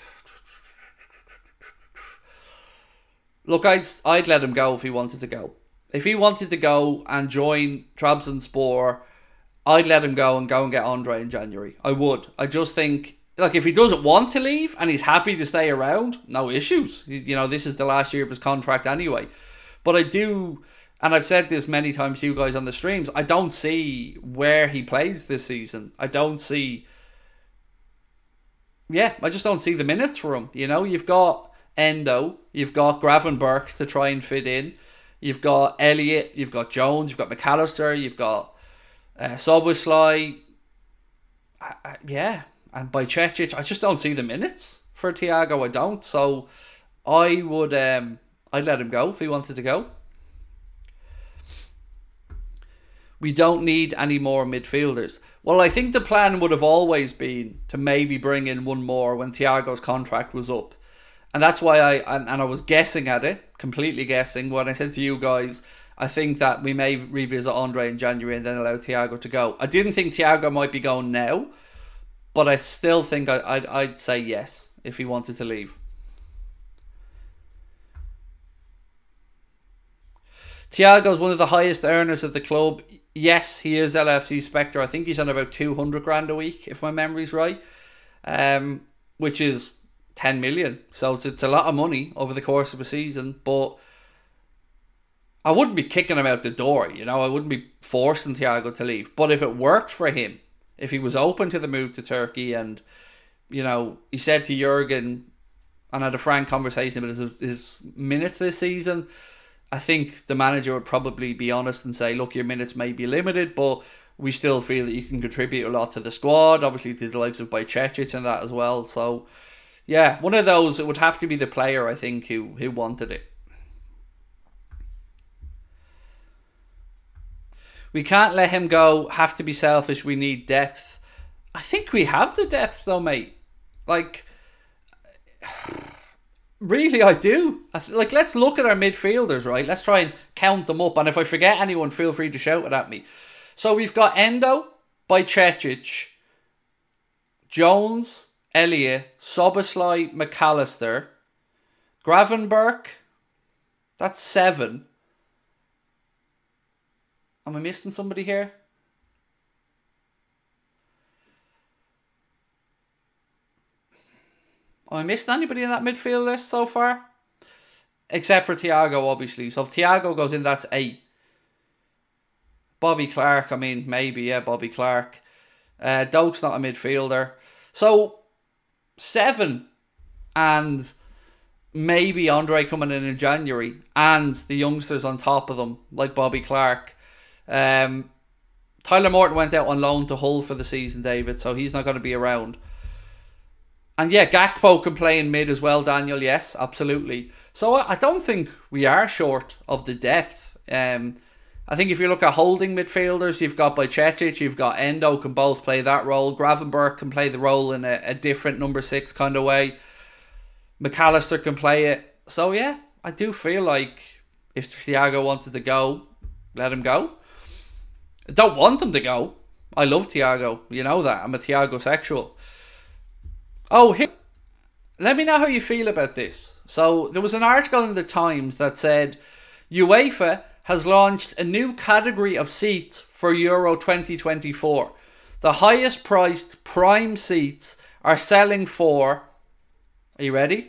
Look, I'd let him go if he wanted to go. If he wanted to go and join Trabzonspor, I'd let him go and get Andre in January. I would. I just think, like, if he doesn't want to leave and he's happy to stay around, no issues. You know, this is the last year of his contract anyway. But I do, and I've said this many times to you guys on the streams, I don't see where he plays this season. I don't see... Yeah, I just don't see the minutes for him. You know, you've got Endo, you've got Gravenberch to try and fit in, you've got Elliott, you've got Jones, you've got McAllister, you've got Szoboszlai. Yeah, and Bajcetic. I just don't see the minutes for Thiago. I don't. So I would, I'd let him go if he wanted to go. We don't need any more midfielders. Well, I think the plan would have always been to maybe bring in one more when Thiago's contract was up. And that's why I was guessing at it, completely guessing, when I said to you guys, I think that we may revisit Andre in January and then allow Thiago to go. I didn't think Thiago might be going now, but I still think I'd say yes if he wanted to leave. Thiago's one of the highest earners at the club. Yes, he is LFC Spectre. I think he's on about 200 grand a week, if my memory's right, which is 10 million. So it's a lot of money over the course of a season, but I wouldn't be kicking him out the door, you know. I wouldn't be forcing Thiago to leave. But if it worked for him, if he was open to the move to Turkey and, you know, he said to Jurgen and had a frank conversation about his minutes this season, I think the manager would probably be honest and say, look, your minutes may be limited, but we still feel that you can contribute a lot to the squad, obviously to the likes of Bajcetic and that as well. So, yeah, one of those, it would have to be the player, I think, who wanted it. We can't let him go, have to be selfish, we need depth. I think we have the depth though, mate. Like, really, I do. Like, let's look at our midfielders, right? Let's try and count them up. And if I forget anyone, feel free to shout it at me. So we've got Endo, Bajcetic, Jones, Elliott, Szoboszlai, McAllister, Gravenberch. That's 7. Am I missing somebody here? Am I missing anybody in that midfield list so far? Except for Thiago, obviously. So if Thiago goes in, that's 8. Bobby Clark, I mean, maybe, yeah, Bobby Clark. Doak's not a midfielder. So 7 and maybe Andre coming in January and the youngsters on top of them, like Bobby Clark. Tyler Morton went out on loan to Hull for the season, David, so he's not going to be around. And yeah, Gakpo can play in mid as well, Daniel, yes, absolutely. So I don't think we are short of the depth. I think if you look at holding midfielders, you've got Bajcetic, you've got Endo can both play that role. Gravenberch can play the role in a different number 6 kind of way. McAllister can play it. So yeah, I do feel like if Thiago wanted to go, let him go. I don't want him to go. I love Thiago. You know that. I'm a Thiago sexual. Oh, here. Let me know how you feel about this. So there was an article in the Times that said UEFA has launched a new category of seats for Euro 2024. The highest priced prime seats are selling for, are you ready?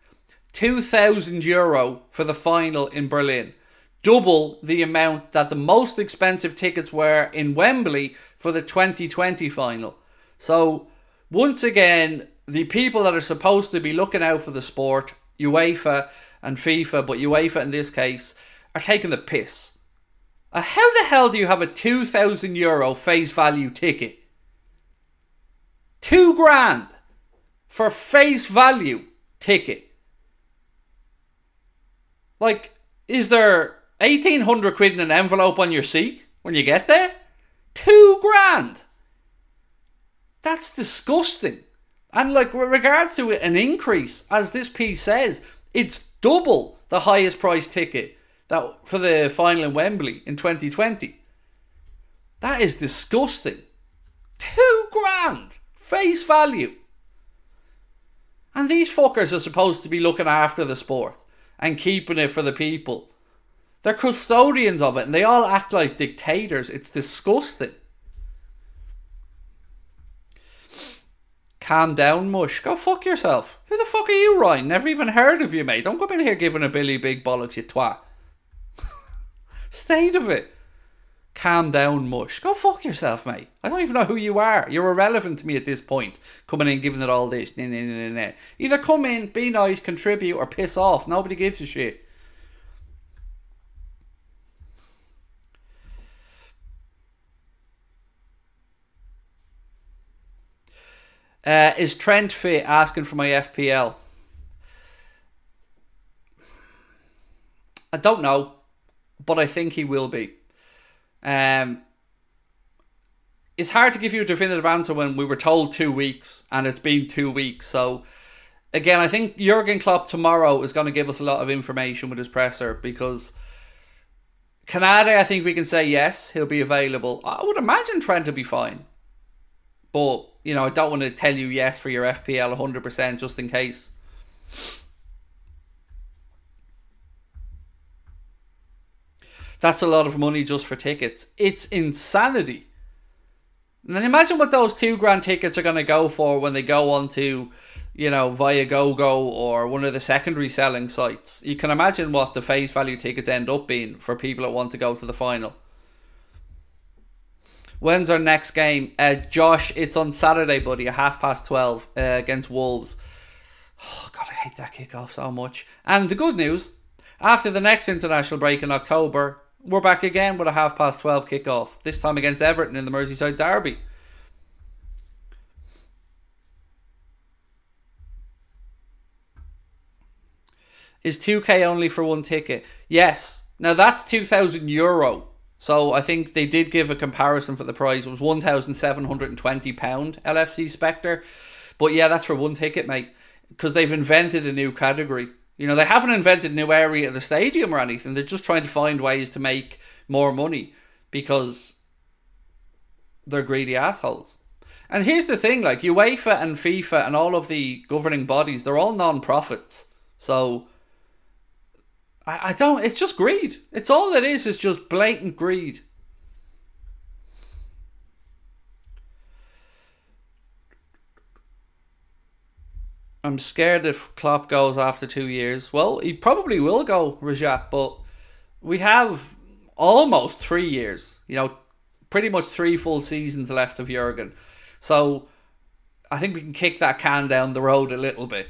€2,000 for the final in Berlin. Double the amount that the most expensive tickets were in Wembley for the 2020 final. So, once again, the people that are supposed to be looking out for the sport, UEFA and FIFA, but UEFA in this case, are taking the piss. How the hell do you have a €2,000 face value ticket? $2,000 for face value ticket. Like, is there 1,800 quid in an envelope on your seat when you get there? $2,000. That's disgusting. And like, with regards to an increase, as this piece says, it's double the highest price ticket that for the final in Wembley in 2020. That is disgusting. $2,000 face value. And these fuckers are supposed to be looking after the sport and keeping it for the people. They're custodians of it and they all act like dictators. It's disgusting. Calm down, mush. Go fuck yourself. Who the fuck are you, Ryan? Never even heard of you, mate. Don't come in here giving a Billy big bollocks, you twat. State of it. Calm down, mush. Go fuck yourself, mate. I don't even know who you are. You're irrelevant to me at this point. Coming in, giving it all this. Nah, nah, nah, nah. Either come in, be nice, contribute, or piss off. Nobody gives a shit. Is Trent fit? Asking for my FPL. I don't know, but I think he will be. It's hard to give you a definitive answer when we were told 2 weeks and it's been 2 weeks. So again, I think Jurgen Klopp tomorrow is going to give us a lot of information with his presser, because Canada, I think we can say yes, he'll be available. I would imagine Trent will be fine. But, you know, I don't want to tell you yes for your FPL 100% just in case. That's a lot of money just for tickets. It's insanity. And then imagine what those $2,000 tickets are going to go for when they go on to, you know, Viagogo or one of the secondary selling sites. You can imagine what the face value tickets end up being for people that want to go to the final. When's our next game? Josh, it's on Saturday, buddy, at 12:30 against Wolves. Oh, God, I hate that kickoff so much. And the good news, after the next international break in October, we're back again with a 12:30 kickoff. This time against Everton in the Merseyside Derby. Is 2k only for one ticket? Yes. Now that's €2,000. So I think they did give a comparison for the price. It was £1,720 LFC Spectre. But yeah, that's for one ticket, mate. Because they've invented a new category. You know, they haven't invented a new area of the stadium or anything. They're just trying to find ways to make more money. Because they're greedy assholes. And here's the thing, like UEFA and FIFA and all of the governing bodies, they're all non-profits. So I don't, it's just greed. It's all it is just blatant greed. I'm scared if Klopp goes after 2 years. Well, he probably will go, Rajat, but we have almost 3 years. Pretty much 3 full seasons left of Jurgen. So I think we can kick that can down the road a little bit.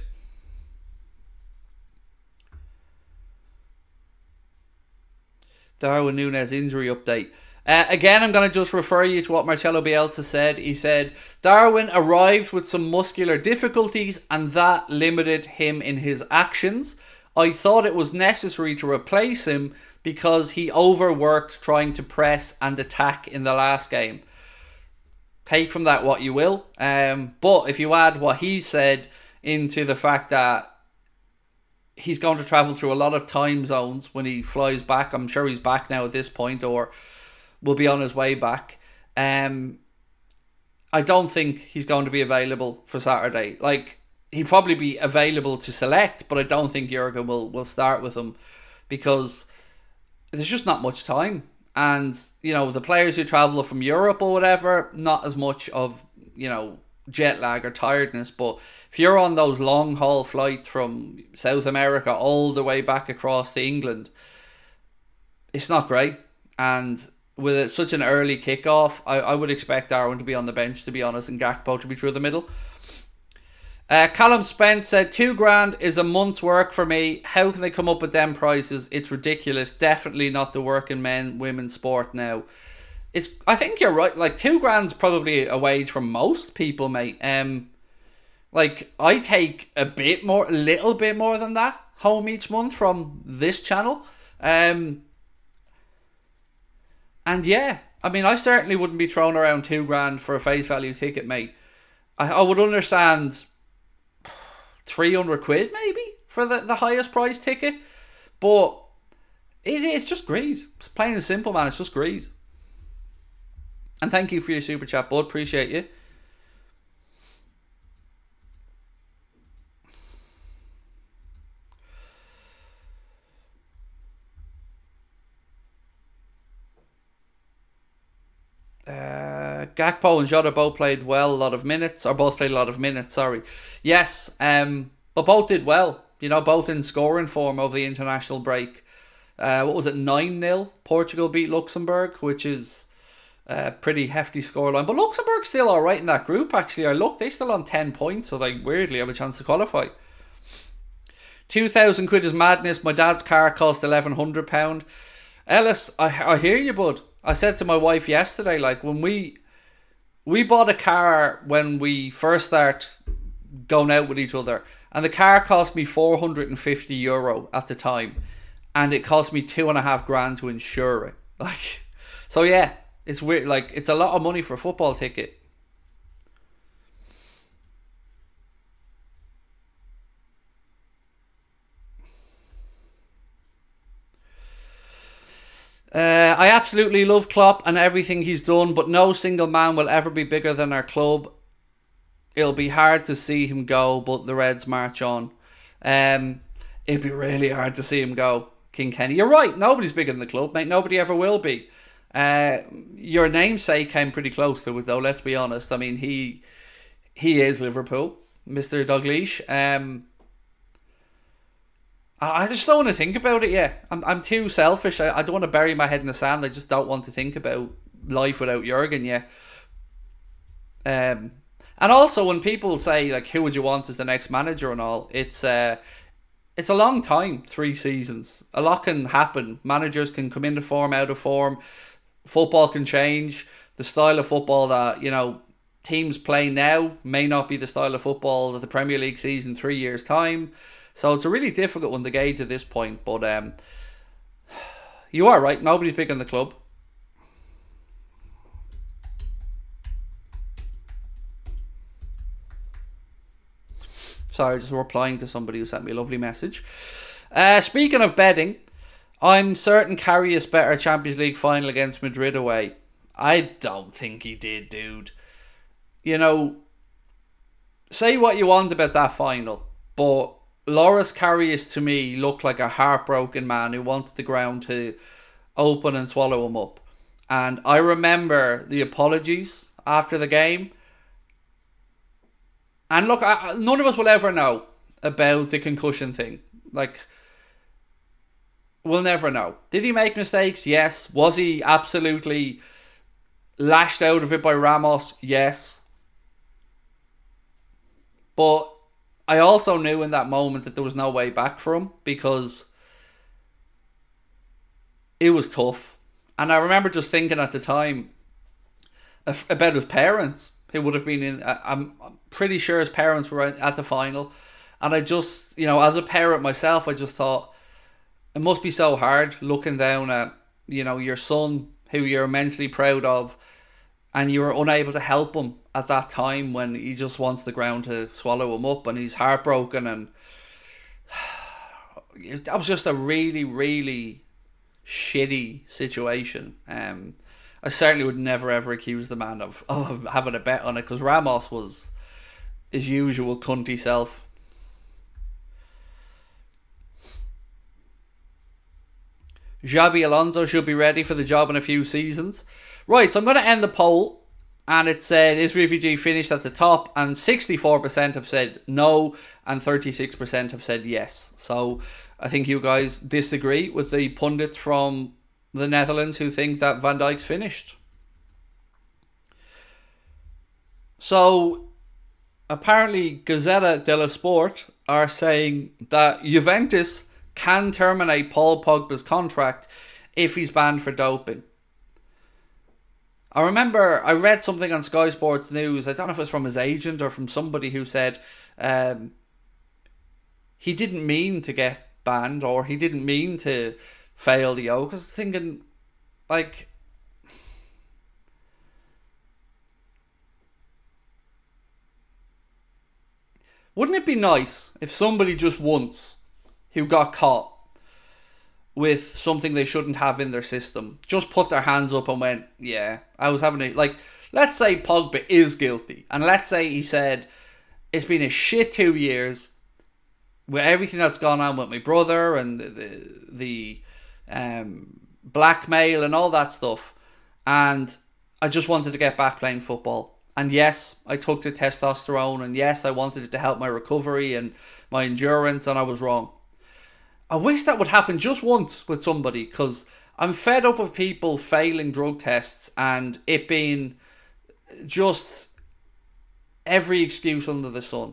Darwin Núñez injury update. Again, I'm going to just refer you to what Marcelo Bielsa said. He said, Darwin arrived with some muscular difficulties and that limited him in his actions. I thought it was necessary to replace him because he overworked trying to press and attack in the last game. Take from that what you will. But if you add what he said into the fact that he's going to travel through a lot of time zones when he flies back. I'm sure he's back now at this point, or will be on his way back. I don't think he's going to be available for Saturday. He'd probably be available to select, but I don't think Jurgen will start with him because there's just not much time. And, the players who travel from Europe or whatever, not as much of, jet lag or tiredness. But if you're on those long haul flights from South America all the way back across to England, it's not great. And with such an early kickoff, I would expect Darwin to be on the bench, to be honest, and Gakpo to be through the middle. Callum Spence said, $2,000 is a month's work for me. How can they come up with them prices? It's ridiculous. Definitely not the working women's sport now. I think you're right. $2,000's probably a wage for most people, mate. I take a little bit more than that home each month from this channel. And yeah, I certainly wouldn't be throwing around $2,000 for a face value ticket, mate. I would understand 300 quid maybe for the highest price ticket, but it's just greed. It's plain and simple, man. It's just greed. And thank you for your super chat, bud. Appreciate you. Gakpo and Jota both played well, both played a lot of minutes, sorry. Yes, but both did well. Both in scoring form over the international break. What was it, 9-0? Portugal beat Luxembourg, which is a pretty hefty scoreline. But Luxembourg's still alright in that group, actually. I looked, they're still on 10 points, so they weirdly have a chance to qualify. 2,000 quid is madness. My dad's car cost £1,100. Ellis, I hear you, bud. I said to my wife yesterday, when we bought a car when we first start going out with each other, and the car cost me €450 at the time, and it cost me $2,500 to insure it. So yeah, it's weird. It's a lot of money for a football ticket. I absolutely love Klopp and everything he's done, but no single man will ever be bigger than our club. It'll be hard to see him go, but the Reds march on. It'd be really hard to see him go, King Kenny. You're right, nobody's bigger than the club, mate. Nobody ever will be. Your namesake came pretty close to it, though, let's be honest. He is Liverpool, Mr. Dalglish. I just don't want to think about it yet. I'm too selfish. I don't want to bury my head in the sand. I just don't want to think about life without Jurgen yet. And also when people say, who would you want as the next manager and all, it's a long time, 3 seasons. A lot can happen. Managers can come into form, out of form. Football can change. The style of football that, teams play now may not be the style of football that the Premier League sees in 3 years' time. So it's a really difficult one to gauge at this point. But you are right. Nobody's big in the club. Sorry, just replying to somebody who sent me a lovely message. Speaking of betting, I'm certain Karius bet our Champions League final against Madrid away. I don't think he did, dude. Say what you want about that final, but Loris Karius to me looked like a heartbroken man who wanted the ground to open and swallow him up. And I remember the apologies after the game. And look, none of us will ever know about the concussion thing. Like, we'll never know. Did he make mistakes? Yes. Was he absolutely lashed out of it by Ramos? Yes. But I also knew in that moment that there was no way back for him, because it was tough. And I remember just thinking at the time about his parents, who would have been in... I'm pretty sure his parents were at the final. And I just, as a parent myself, I just thought, it must be so hard looking down at, your son, who you're immensely proud of, and you were unable to help him at that time when he just wants the ground to swallow him up and he's heartbroken. And that was just a really, really shitty situation. I certainly would never ever accuse the man of having a bet on it, because Ramos was his usual cunty self. Xabi Alonso should be ready for the job in a few seasons. Right, so I'm going to end the poll, and it said, is Refugee finished at the top? And 64% have said no, and 36% have said yes. So I think you guys disagree with the pundits from the Netherlands who think that Van Dijk's finished. So apparently Gazzetta dello Sport are saying that Juventus can terminate Paul Pogba's contract if he's banned for doping. I remember I read something on Sky Sports News, I don't know if it was from his agent or from somebody, who said he didn't mean to get banned, or he didn't mean to fail the O. Because I was thinking, like, wouldn't it be nice if somebody just once who got caught with something they shouldn't have in their system just put their hands up and went, yeah, I was having a... Like, let's say Pogba is guilty, and let's say he said, it's been a shit 2 years with everything that's gone on with my brother and the blackmail and all that stuff, and I just wanted to get back playing football. And yes, I took to testosterone, and yes, I wanted it to help my recovery and my endurance, and I was wrong. I wish that would happen just once with somebody, because I'm fed up of people failing drug tests and it being just every excuse under the sun.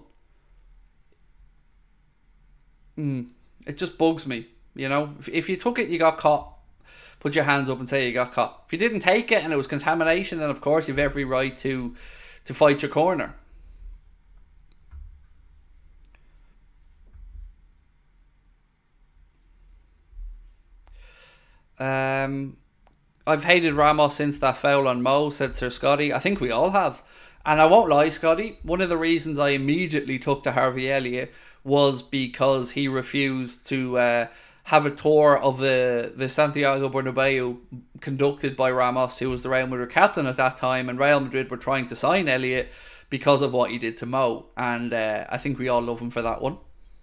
It just bugs me, If you took it, you got caught. Put your hands up and say you got caught. If you didn't take it and it was contamination, then of course you've every right to fight your corner. I've hated Ramos since that foul on Mo, said Sir Scotty. I think we all have. And I won't lie, Scotty, one of the reasons I immediately took to Harvey Elliott was because he refused to have a tour of the Santiago Bernabeu conducted by Ramos, who was the Real Madrid captain at that time, and Real Madrid were trying to sign Elliott because of what he did to Mo. And I think we all love him for that one.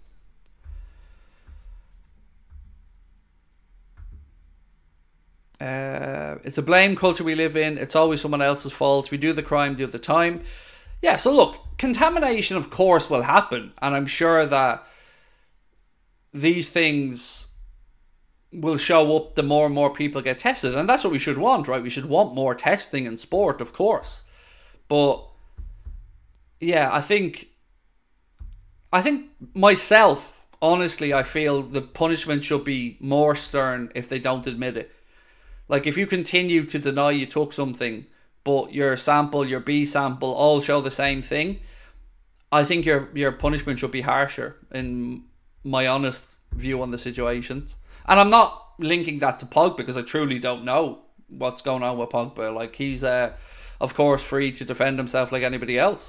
It's a blame culture we live in. It's always someone else's fault. We do the crime, do the time. Yeah, so look, contamination of course will happen, and I'm sure that these things will show up the more and more people get tested, and that's what we should want, right? We should want more testing in sport, of course. But yeah, I think myself, honestly, I feel the punishment should be more stern if they don't admit it. Like, if you continue to deny you took something, but your sample, your B sample, all show the same thing, I think your punishment should be harsher, in my honest view on the situations. And I'm not linking that to Pogba, because I truly don't know what's going on with Pogba. Like, he's, of course, free to defend himself like anybody else.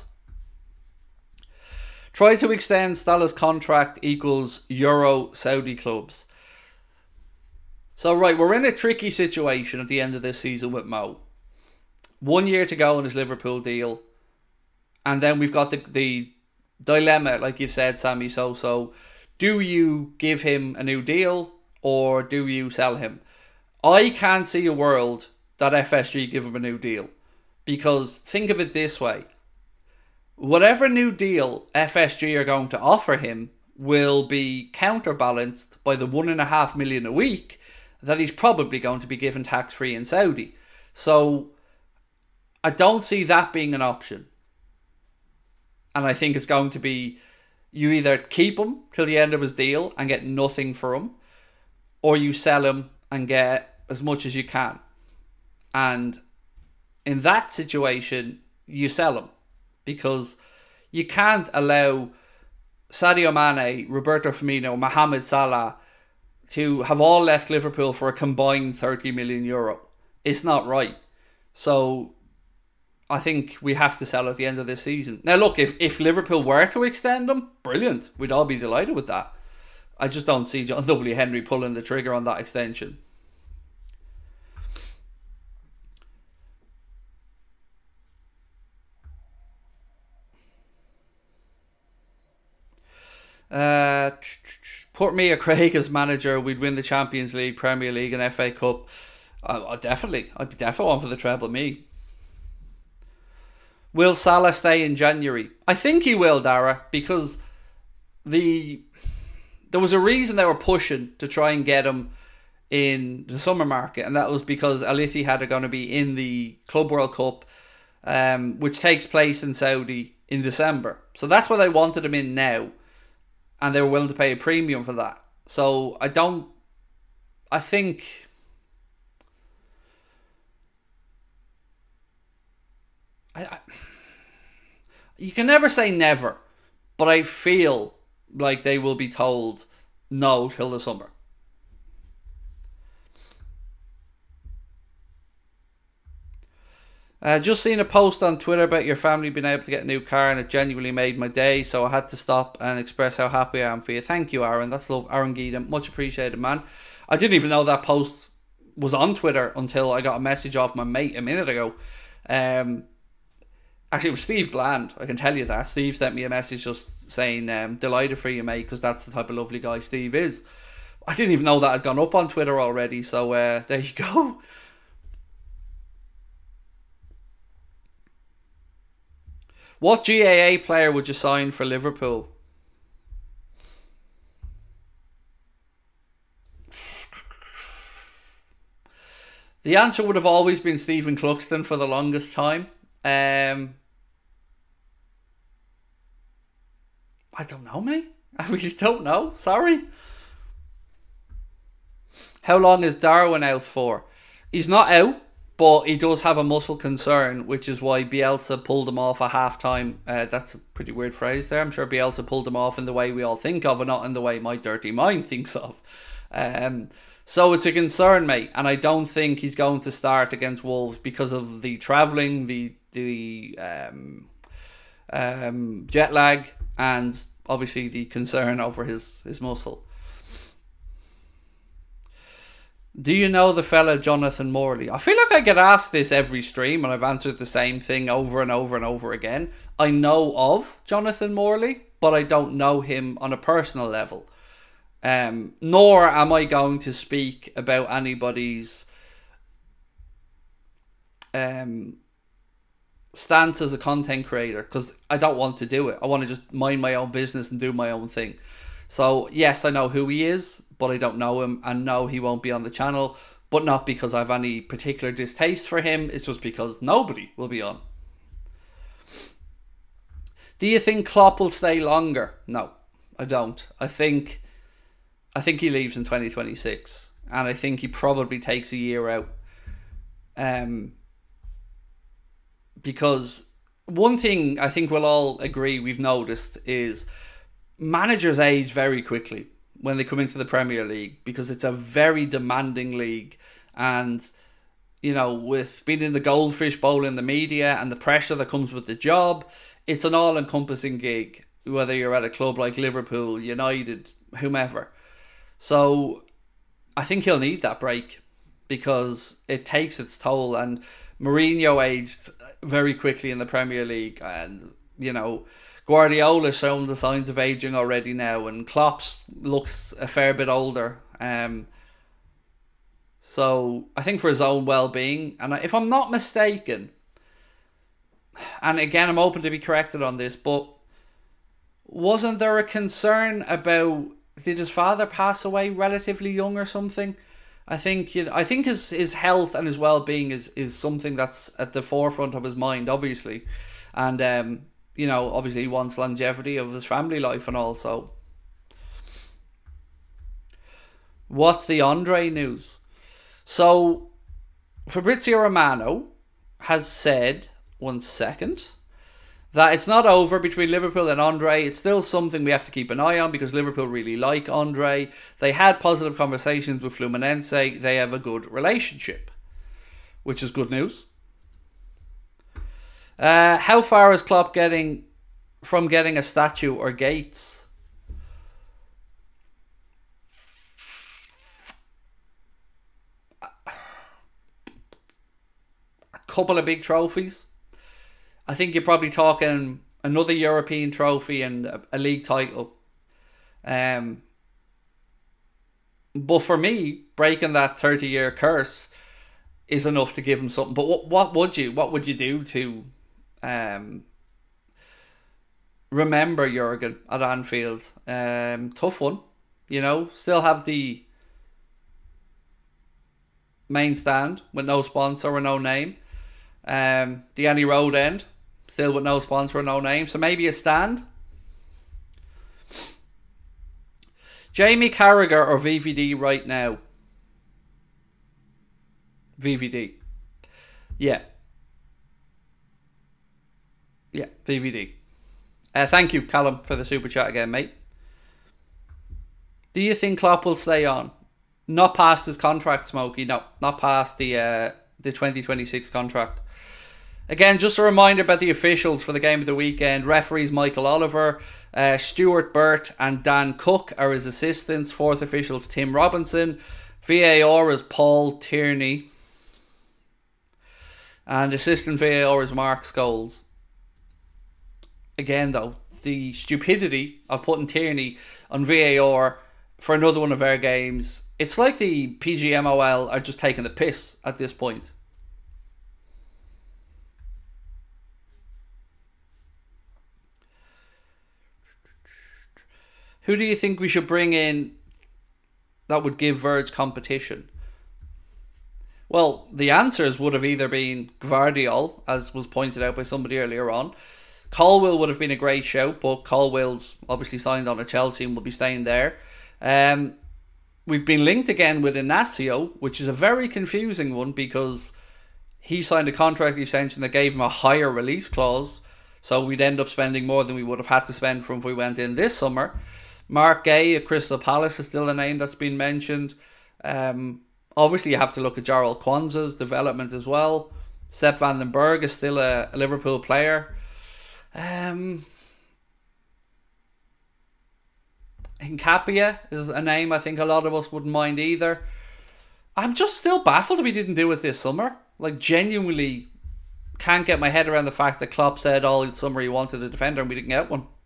Try to extend Salah's contract equals Euro Saudi clubs. So, right, we're in a tricky situation at the end of this season with Mo. 1 year to go on his Liverpool deal. And then we've got the dilemma, like you've said, Sammy. So, do you give him a new deal or do you sell him? I can't see a world that FSG give him a new deal. Because think of it this way. whatever new deal FSG are going to offer him will be counterbalanced by the $1.5 million a week that he's probably going to be given tax-free in Saudi. So I don't see that being an option. And I think it's going to be, you either keep him till the end of his deal and get nothing for him, or you sell him and get as much as you can. And in that situation, you sell him, because you can't allow Sadio Mane, Roberto Firmino, Mohamed Salah to have all left Liverpool for a combined €30 million. It's not right. So I think we have to sell at the end of this season. Now look, if Liverpool were to extend him, brilliant. We'd all be delighted with that. I just don't see John W. Henry pulling the trigger on that extension. Put me or Craig as manager, we'd win the Champions League, Premier League and FA Cup. I'd be definitely on for the treble, me. Will Salah stay in January? I think he will, Dara, because there was a reason they were pushing to try and get him in the summer market, and that was because Al Ittihad are going to be in the Club World Cup, which takes place in Saudi in December. So that's why they wanted him in now, and they were willing to pay a premium for that. So I think you can never say never, but I feel like they will be told no till the summer. Just seen a post on Twitter about your family being able to get a new car, and it genuinely made my day, so I had to stop and express how happy I am for you. Thank you, Aaron. That's love, Aaron Geedon. Much appreciated, man. I didn't even know that post was on Twitter until I got a message off my mate a minute ago. Actually, it was Steve Bland, I can tell you that. Steve sent me a message just saying, delighted for you, mate, because that's the type of lovely guy Steve is. I didn't even know that had gone up on Twitter already, so there you go. What GAA player would you sign for Liverpool? The answer would have always been Stephen Cluxton for the longest time. I don't know, mate. I really don't know. Sorry. How long is Darwin out for? He's not out, but he does have a muscle concern, which is why Bielsa pulled him off at half-time. That's a pretty weird phrase there. I'm sure Bielsa pulled him off in the way we all think of, and not in the way my dirty mind thinks of. So it's a concern, mate, and I don't think he's going to start against Wolves because of the travelling, the jet lag, and obviously the concern over his muscle. Do you know the fella Jonathan Morley? I feel like I get asked this every stream and I've answered the same thing over and over and over again. I know of Jonathan Morley, but I don't know him on a personal level. Nor am I going to speak about anybody's stance as a content creator, because I don't want to do it. I want to just mind my own business and do my own thing. So yes, I know who he is, but I don't know him, and no, he won't be on the channel, but not because I have any particular distaste for him. It's just because nobody will be on. Do you think Klopp will stay longer? No, I don't. I think he leaves in 2026, and I think he probably takes a year out. Because one thing I think we'll all agree we've noticed is managers age very quickly when they come into the Premier League, because it's a very demanding league, and you know, with being in the goldfish bowl in the media and the pressure that comes with the job, it's an all-encompassing gig, whether you're at a club like Liverpool, United, whomever. So I think he'll need that break because it takes its toll, and Mourinho aged very quickly in the Premier League, and you know, Guardiola's shown the signs of aging already now, and Klopp looks a fair bit older. So I think for his own well-being, and if I'm not mistaken, and again, I'm open to be corrected on this, but wasn't there a concern about, did his father pass away relatively young or something? I think his health and his well-being is something that's at the forefront of his mind, obviously. And, obviously he wants longevity of his family life and all, so. What's the Andre news? So, Fabrizio Romano has said, one second, that it's not over between Liverpool and Andre. It's still something we have to keep an eye on because Liverpool really like Andre. They had positive conversations with Fluminense. They have a good relationship, which is good news. How far is Klopp getting a statue or gates? A couple of big trophies. I think you're probably talking another European trophy and a league title. But for me, breaking that 30-year curse is enough to give him something. But what would you do to remember Jurgen at Anfield? Tough one, Still have the main stand with no sponsor or no name. The Annie Road end, still with no sponsor or no name. So maybe a stand. Jamie Carragher or VVD right now? VVD. Yeah, VVD. Thank you, Callum, for the super chat again, mate. Do you think Klopp will stay on? Not past his contract, Smokey. No, not past the 2026 contract. Again, just a reminder about the officials for the game of the weekend. Referees Michael Oliver, Stuart Burt and Dan Cook are his assistants. Fourth officials Tim Robinson. VAR is Paul Tierney. And assistant VAR is Mark Scholes. Again, though, the stupidity of putting Tierney on VAR for another one of our games. It's like the PGMOL are just taking the piss at this point. Who do you think we should bring in that would give Verge competition? Well, the answers would have either been Gvardiol, as was pointed out by somebody earlier on. Colwill would have been a great shout, but Colwill's obviously signed on at Chelsea and will be staying there. We've been linked again with Inacio, which is a very confusing one because he signed a contract extension that gave him a higher release clause, so we'd end up spending more than we would have had to spend from if we went in this summer. Mark Gay at Crystal Palace is still a name that's been mentioned. Obviously, you have to look at Jarrell Kwanzaa's development as well. Sepp van den Berg is still a Liverpool player. Hincapia is a name I think a lot of us wouldn't mind either. I'm just still baffled we didn't do it this summer. Like, genuinely can't get my head around the fact that Klopp said all summer he wanted a defender and we didn't get one.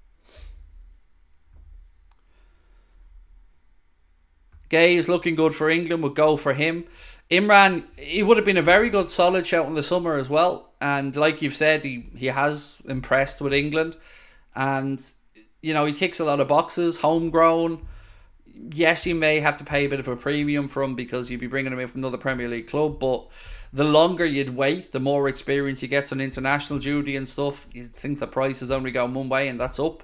Gay is looking good for England, would go for him. Imran, he would have been a very good solid shout in the summer as well. And like you've said, he has impressed with England. And, he ticks a lot of boxes. Homegrown. Yes, you may have to pay a bit of a premium for him because you'd be bringing him in from another Premier League club. But the longer you'd wait, the more experience he gets on international duty and stuff. You'd think the price is only going one way and that's up.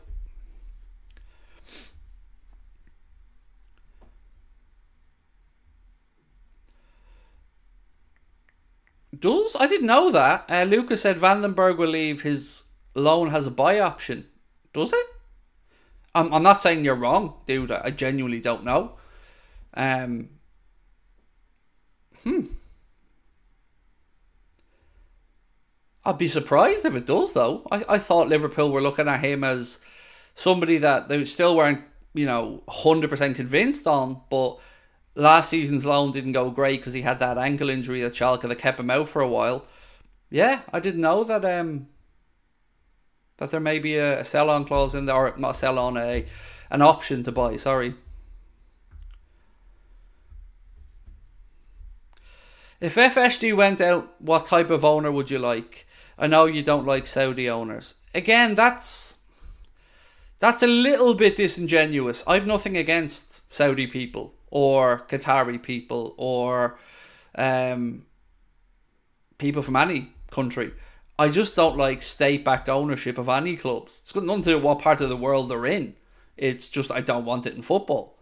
I didn't know that. Lucas said Van den Berg will leave. His loan has a buy option. Does it? I'm not saying you're wrong, dude. I genuinely don't know. I'd be surprised if it does, though. I thought Liverpool were looking at him as somebody that they still weren't, 100% convinced on, but last season's loan didn't go great because he had that ankle injury at Schalke that kept him out for a while. Yeah, I didn't know that that there may be a sell-on clause in there, or not a sell-on, an option to buy, sorry. If FSG went out, what type of owner would you like? I know you don't like Saudi owners. Again, that's a little bit disingenuous. I've nothing against Saudi people or Qatari people or people from any country. I just don't like state-backed ownership of any clubs. It's got nothing to do with what part of the world they're in. It's just I don't want it in football.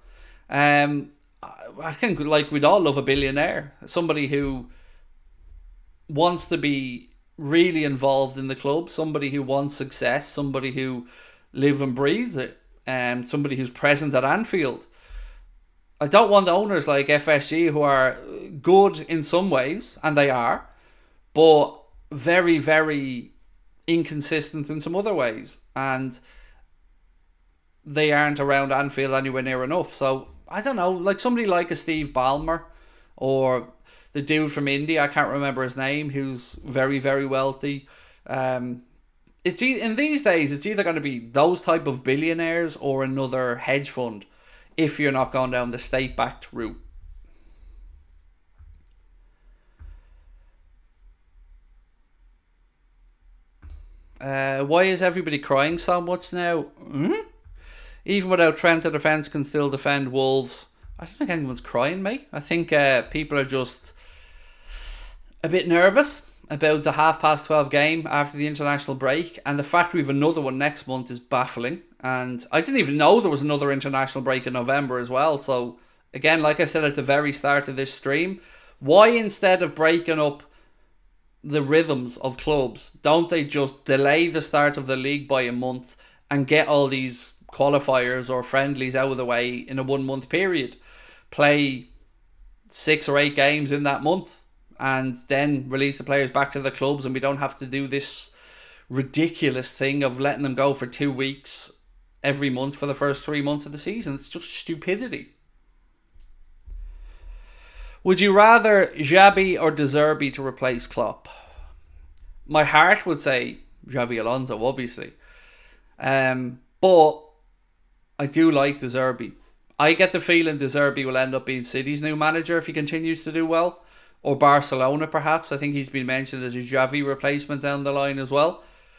I think like we'd all love a billionaire, somebody who wants to be really involved in the club, somebody who wants success, somebody who live and breathes it, somebody who's present at Anfield. I don't want owners like FSG who are good in some ways, and they are, but very, very inconsistent in some other ways, and they aren't around Anfield anywhere near enough. So I don't know, like somebody like a Steve Ballmer or the dude from India, I can't remember his name, who's very, very wealthy. It's in these days, it's either going to be those type of billionaires or another hedge fund if you're not going down the state-backed route. Why is everybody crying so much now? Even without Trent, the defence can still defend Wolves. I don't think anyone's crying, mate. I think people are just a bit nervous about the 12:30 game after the international break, and the fact we have another one next month is baffling. And I didn't even know there was another international break in November as well. So again, like I said at the very start of this stream, why instead of breaking up the rhythms of clubs, don't they just delay the start of the league by a month and get all these qualifiers or friendlies out of the way in a 1 month period? Play 6 or 8 games in that month and then release the players back to the clubs, and we don't have to do this ridiculous thing of letting them go for 2 weeks every month for the first 3 months of the season. It's just stupidity. Would you rather Xabi or De Zerbi to replace Klopp? My heart would say Xabi Alonso, obviously. But I do like De Zerbi. I get the feeling De Zerbi will end up being City's new manager if he continues to do well. Or Barcelona, perhaps. I think he's been mentioned as a Xavi replacement down the line as well.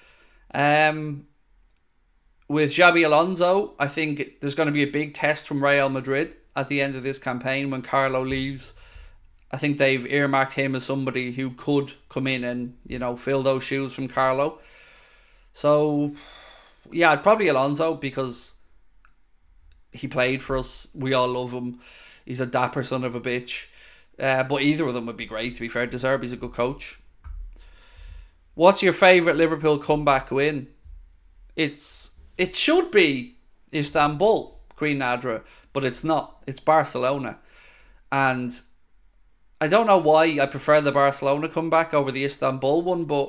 With Xabi Alonso, I think there's going to be a big test from Real Madrid at the end of this campaign when Carlo leaves. I think they've earmarked him as somebody who could come in and, fill those shoes from Carlo. So, yeah, I'd probably Alonso because he played for us. We all love him. He's a dapper son of a bitch. But either of them would be great, to be fair. De Zerbi's a good coach. What's your favourite Liverpool comeback win? It should be Istanbul, Queen Nadra, but it's not. It's Barcelona. And I don't know why I prefer the Barcelona comeback over the Istanbul one, but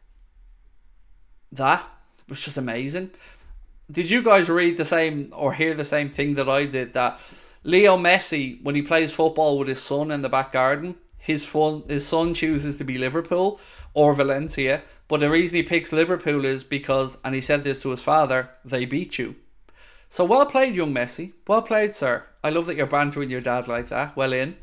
that was just amazing. Did you guys read the same or hear the same thing that I did? That Leo Messi, when he plays football with his son in the back garden, his son chooses to be Liverpool or Valencia, but the reason he picks Liverpool is because, and he said this to his father, they beat you. So well played, young Messi. Well played, sir. I love that you're bantering your dad like that. Well in.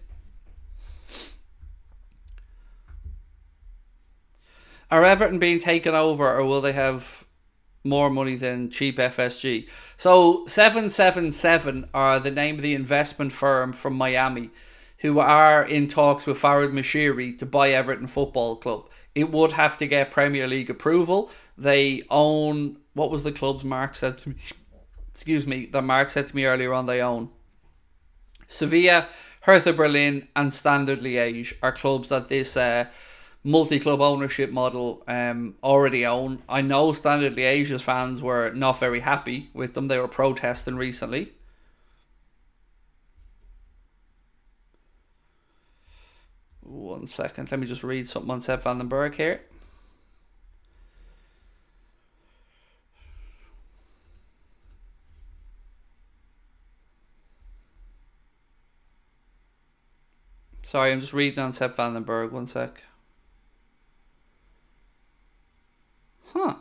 Are Everton being taken over, or will they have more money than cheap FSG? So 777 are the name of the investment firm from Miami who are in talks with Farhad Moshiri to buy Everton Football Club. It would have to get Premier League approval. They own, what was the club's Mark said to me? Excuse me, that Mark said to me earlier on they own. Sevilla, Hertha Berlin and Standard Liège are clubs that this multi-club ownership model already own. I know Standard Liège's fans were not very happy with them. They were protesting recently. One second, let me just read something on Sepp van den Berg here. Sorry, I'm just reading on Sepp van den Berg, one sec. Huh.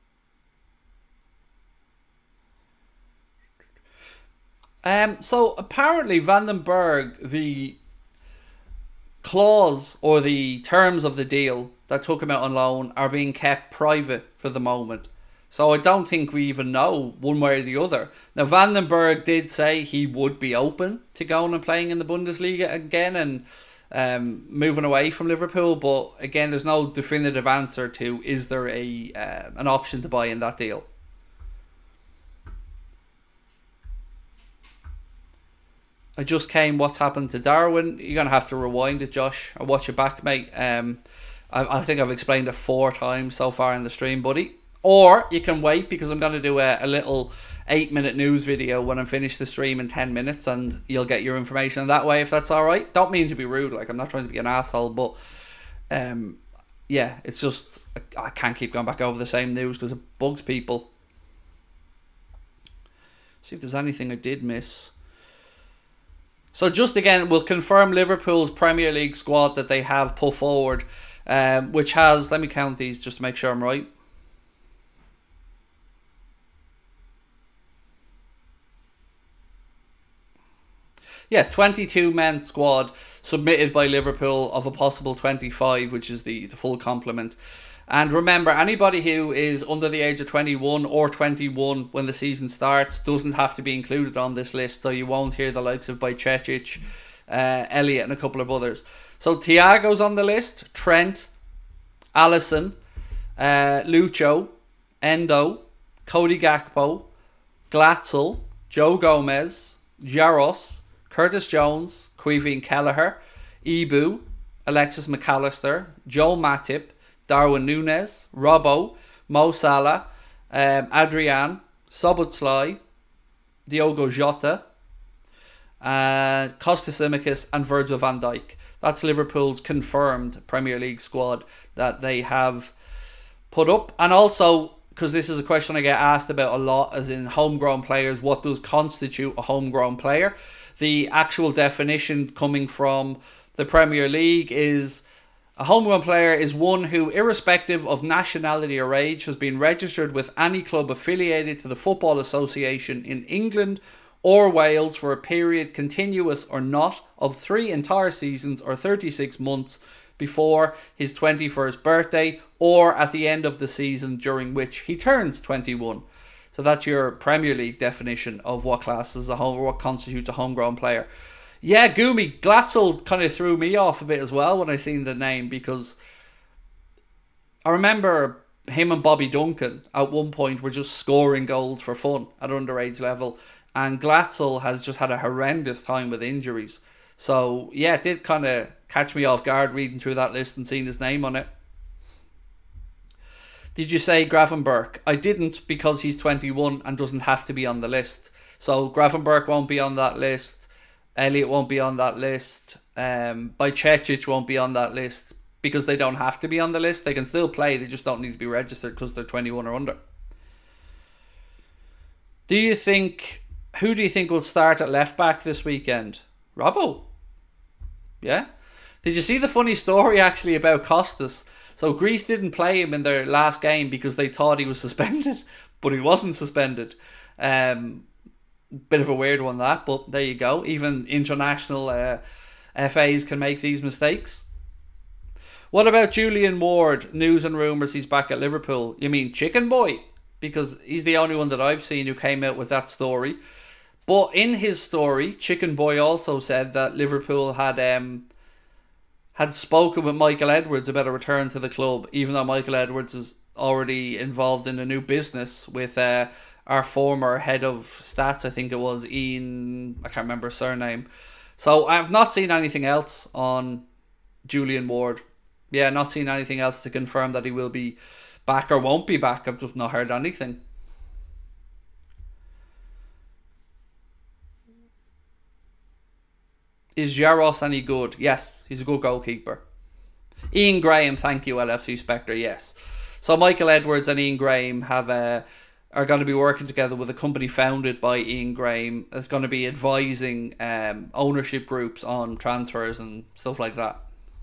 So apparently Van den Berg, the clause or the terms of the deal that took him out on loan are being kept private for the moment. So I don't think we even know one way or the other. Now, Vandenberg did say he would be open to going and playing in the Bundesliga again and moving away from Liverpool. But again, there's no definitive answer to is there an option to buy in that deal. I just came, what's happened to Darwin? You're going to have to rewind it, Josh, or watch it back, mate. I think I've explained it 4 times so far in the stream, buddy. Or you can wait, because I'm going to do a little 8-minute news video when I finish the stream in 10 minutes, and you'll get your information that way, if that's alright. Don't mean to be rude, like, I'm not trying to be an asshole, but yeah, it's just I can't keep going back over the same news because it bugs people. See if there's anything I did miss. So just again, we'll confirm Liverpool's Premier League squad that they have put forward, which has, let me count these just to make sure I'm right. Yeah, 22 men squad submitted by Liverpool of a possible 25, which is the full complement. And remember, anybody who is under the age of 21 or 21 when the season starts doesn't have to be included on this list, so you won't hear the likes of Bajcetic, Elliott and a couple of others. So Thiago's on the list, Trent, Alisson, Lucho, Endo, Cody Gakpo, Glatzel, Joe Gomez, Jaros, Curtis Jones, Caoimhín Kelleher, Ibu, Alexis McAllister, Joel Matip, Darwin Núñez, Robbo, Mo Salah, Adrian, Szoboszlai, Diogo Jota, Kostas Tsimikas and Virgil van Dijk. That's Liverpool's confirmed Premier League squad that they have put up. And also, because this is a question I get asked about a lot, as in homegrown players, what does constitute a homegrown player? The actual definition coming from the Premier League is a homegrown player is one who, irrespective of nationality or age, has been registered with any club affiliated to the Football Association in England or Wales for a period, continuous or not, of 3 entire seasons or 36 months before his 21st birthday or at the end of the season during which he turns 21. So that's your Premier League definition of what classes what constitutes a homegrown player. Yeah, Gumi, Glatzel kind of threw me off a bit as well when I seen the name, because I remember him and Bobby Duncan at one point were just scoring goals for fun at underage level, and Glatzel has just had a horrendous time with injuries. So yeah, it did kind of catch me off guard reading through that list and seeing his name on it. Did you say Gravenberch? I didn't, because he's 21 and doesn't have to be on the list. So Gravenberch won't be on that list. Elliott won't be on that list. Bajcetic won't be on that list because they don't have to be on the list. They can still play, they just don't need to be registered because they're 21 or under. Who do you think will start at left back this weekend? Robbo. Yeah. Did you see the funny story actually about Kostas? So Greece didn't play him in their last game because they thought he was suspended, but he wasn't suspended. Bit of a weird one that, but there you go. Even international FAs can make these mistakes. What about Julian Ward? News and rumours he's back at Liverpool. You mean Chicken Boy? Because he's the only one that I've seen who came out with that story. But in his story, Chicken Boy also said that Liverpool had spoken with Michael Edwards about a return to the club, even though Michael Edwards is already involved in a new business with our former head of stats, I think it was Ian, I can't remember his surname. So I have not seen anything else on Julian Ward. Yeah, not seen anything else to confirm that he will be back or won't be back. I've just not heard anything. Is Jaros any good? Yes, he's a good goalkeeper. Ian Graham, thank you, LFC Spectre, yes. So Michael Edwards and Ian Graham are going to be working together with a company founded by Ian Graham that's going to be advising ownership groups on transfers and stuff like that.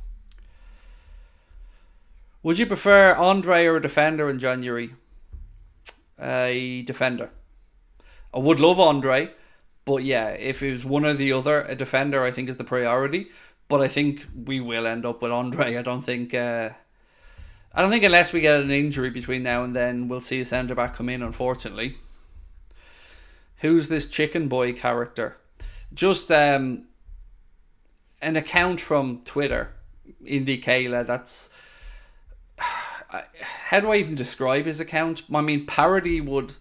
Would you prefer Andre or a defender in January? A defender. I would love Andre. But yeah, if it was one or the other, a defender I think is the priority. But I think we will end up with Andre. I don't think I don't think unless we get an injury between now and then, we'll see a centre-back come in, unfortunately. Who's this Chicken Boy character? Just an account from Twitter, Indy Kayla, that's... How do I even describe his account? I mean, parody would...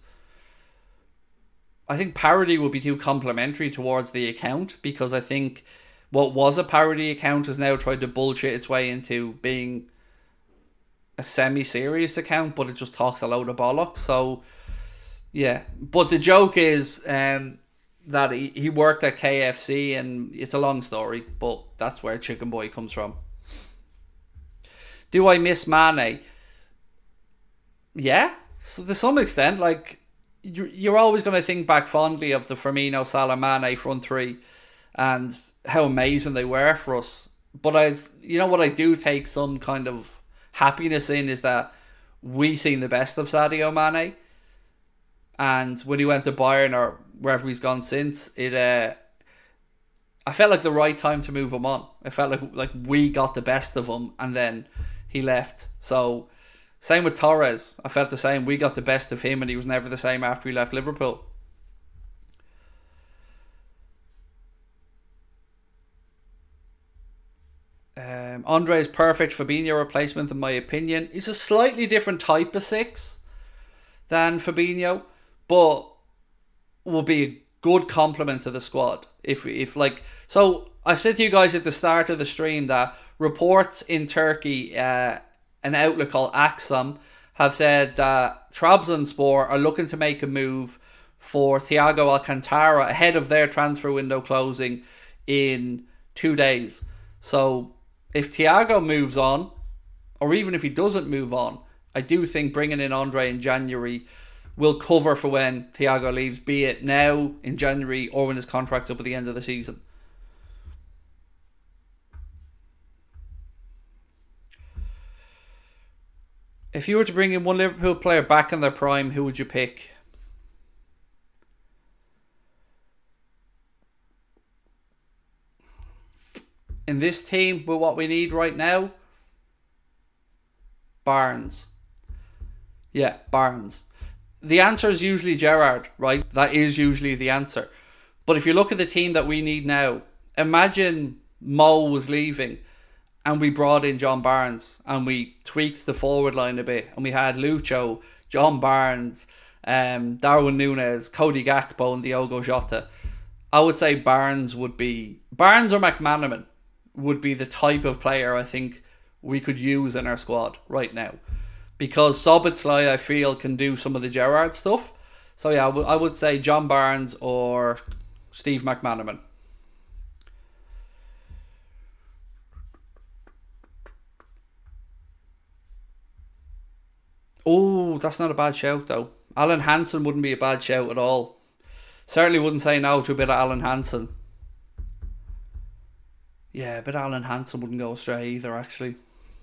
I think parody would be too complimentary towards the account, because I think what was a parody account has now tried to bullshit its way into being a semi-serious account, but it just talks a load of bollocks. So, yeah. But the joke is that he worked at KFC, and it's a long story, but that's where Chicken Boy comes from. Do I miss Mane? Yeah, so to some extent. Like, you're always going to think back fondly of the Firmino, Salah, Mane front three and how amazing they were for us. But what I do take some kind of happiness in is that we seen the best of Sadio Mane, and when he went to Bayern or wherever he's gone since, I felt like the right time to move him on. I felt like we got the best of him, and then he left. So same with Torres. I felt the same. We got the best of him, and he was never the same after he left Liverpool. Andre is perfect Fabinho replacement in my opinion. He's a slightly different type of 6 than Fabinho, but will be a good complement to the squad. So I said to you guys at the start of the stream that reports in Turkey, an outlet called Axam, have said that Trabzonspor are looking to make a move for Thiago Alcantara ahead of their transfer window closing in 2 days. So if Thiago moves on, or even if he doesn't move on, I do think bringing in Andre in January will cover for when Thiago leaves, be it now in January or when his contract's up at the end of the season. If you were to bring in one Liverpool player back in their prime, who would you pick? In this team, with what we need right now, Barnes. Yeah, Barnes. The answer is usually Gerrard, right? That is usually the answer. But if you look at the team that we need now, imagine Mo was leaving and we brought in John Barnes and we tweaked the forward line a bit and we had Lucho, John Barnes, Darwin Núñez, Cody Gakpo and Diogo Jota. I would say Barnes or McManaman would be the type of player I think we could use in our squad right now. Because Szoboszlai, I feel, can do some of the Gerrard stuff. So yeah, I would say John Barnes or Steve McManaman. Oh, that's not a bad shout though. Alan Hansen wouldn't be a bad shout at all. Certainly wouldn't say no to a bit of Alan Hansen. Yeah, a bit of Alan Hansen wouldn't go astray either, actually.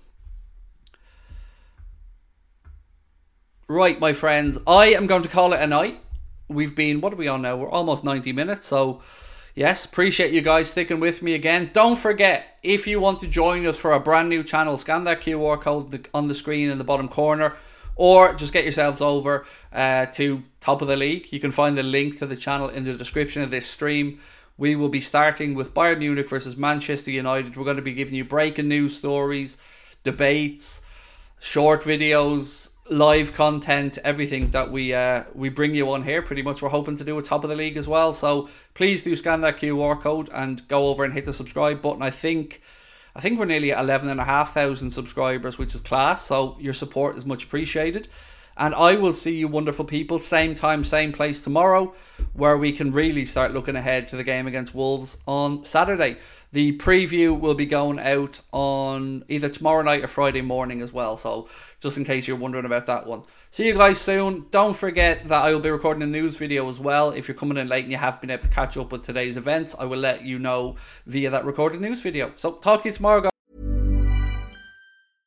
Right, my friends, I am going to call it a night. What are we on now? We're almost 90 minutes, so yes, appreciate you guys sticking with me again. Don't forget, if you want to join us for a brand new channel, scan that QR code on the screen in the bottom corner, or just get yourselves over to Top of the League. You can find the link to the channel in the description of this stream. We will be starting with Bayern Munich versus Manchester United. We're going to be giving you breaking news stories, debates, short videos, live content, everything that we bring you on here. Pretty much we're hoping to do a Top of the League as well. So please do scan that QR code and go over and hit the subscribe button. I think we're nearly at 11,500 subscribers, which is class. So your support is much appreciated. And I will see you wonderful people, same time, same place tomorrow, where we can really start looking ahead to the game against Wolves on Saturday. The preview will be going out on either tomorrow night or Friday morning as well. So just in case you're wondering about that one. See you guys soon. Don't forget that I will be recording a news video as well. If you're coming in late and you haven't been able to catch up with today's events, I will let you know via that recorded news video. So talk to you tomorrow, guys.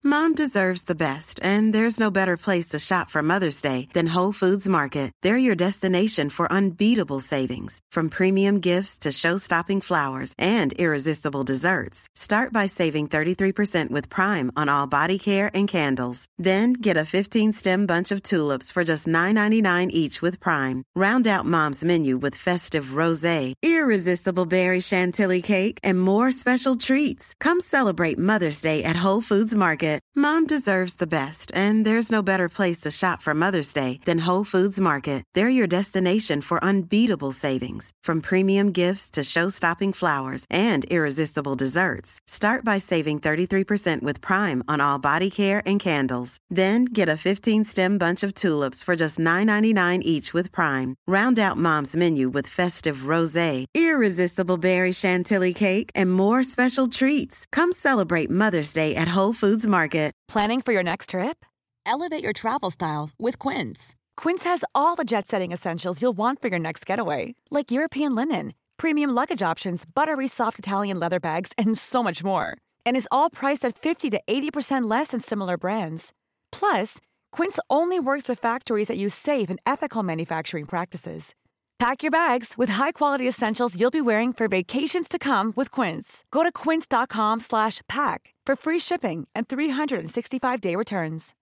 Mom deserves the best, and there's no better place to shop for Mother's Day than Whole Foods Market. They're your destination for unbeatable savings, from premium gifts to show-stopping flowers and irresistible desserts. Start by saving 33% with Prime on all body care and candles. Then get a 15-stem bunch of tulips for just $9.99 each with Prime. Round out Mom's menu with festive rosé, irresistible berry chantilly cake, and more special treats. Come celebrate Mother's Day at Whole Foods Market. Mom deserves the best, and there's no better place to shop for Mother's Day than Whole Foods Market. They're your destination for unbeatable savings, from premium gifts to show-stopping flowers and irresistible desserts. Start by saving 33% with Prime on all body care and candles. Then get a 15-stem bunch of tulips for just $9.99 each with Prime. Round out Mom's menu with festive rosé, irresistible berry chantilly cake, and more special treats. Come celebrate Mother's Day at Whole Foods Market. Planning for your next trip? Elevate your travel style with Quince. Quince has all the jet-setting essentials you'll want for your next getaway, like European linen, premium luggage options, buttery soft Italian leather bags, and so much more. And is all priced at 50 to 80% less than similar brands. Plus, Quince only works with factories that use safe and ethical manufacturing practices. Pack your bags with high-quality essentials you'll be wearing for vacations to come with Quince. Go to quince.com/pack for free shipping and 365-day returns.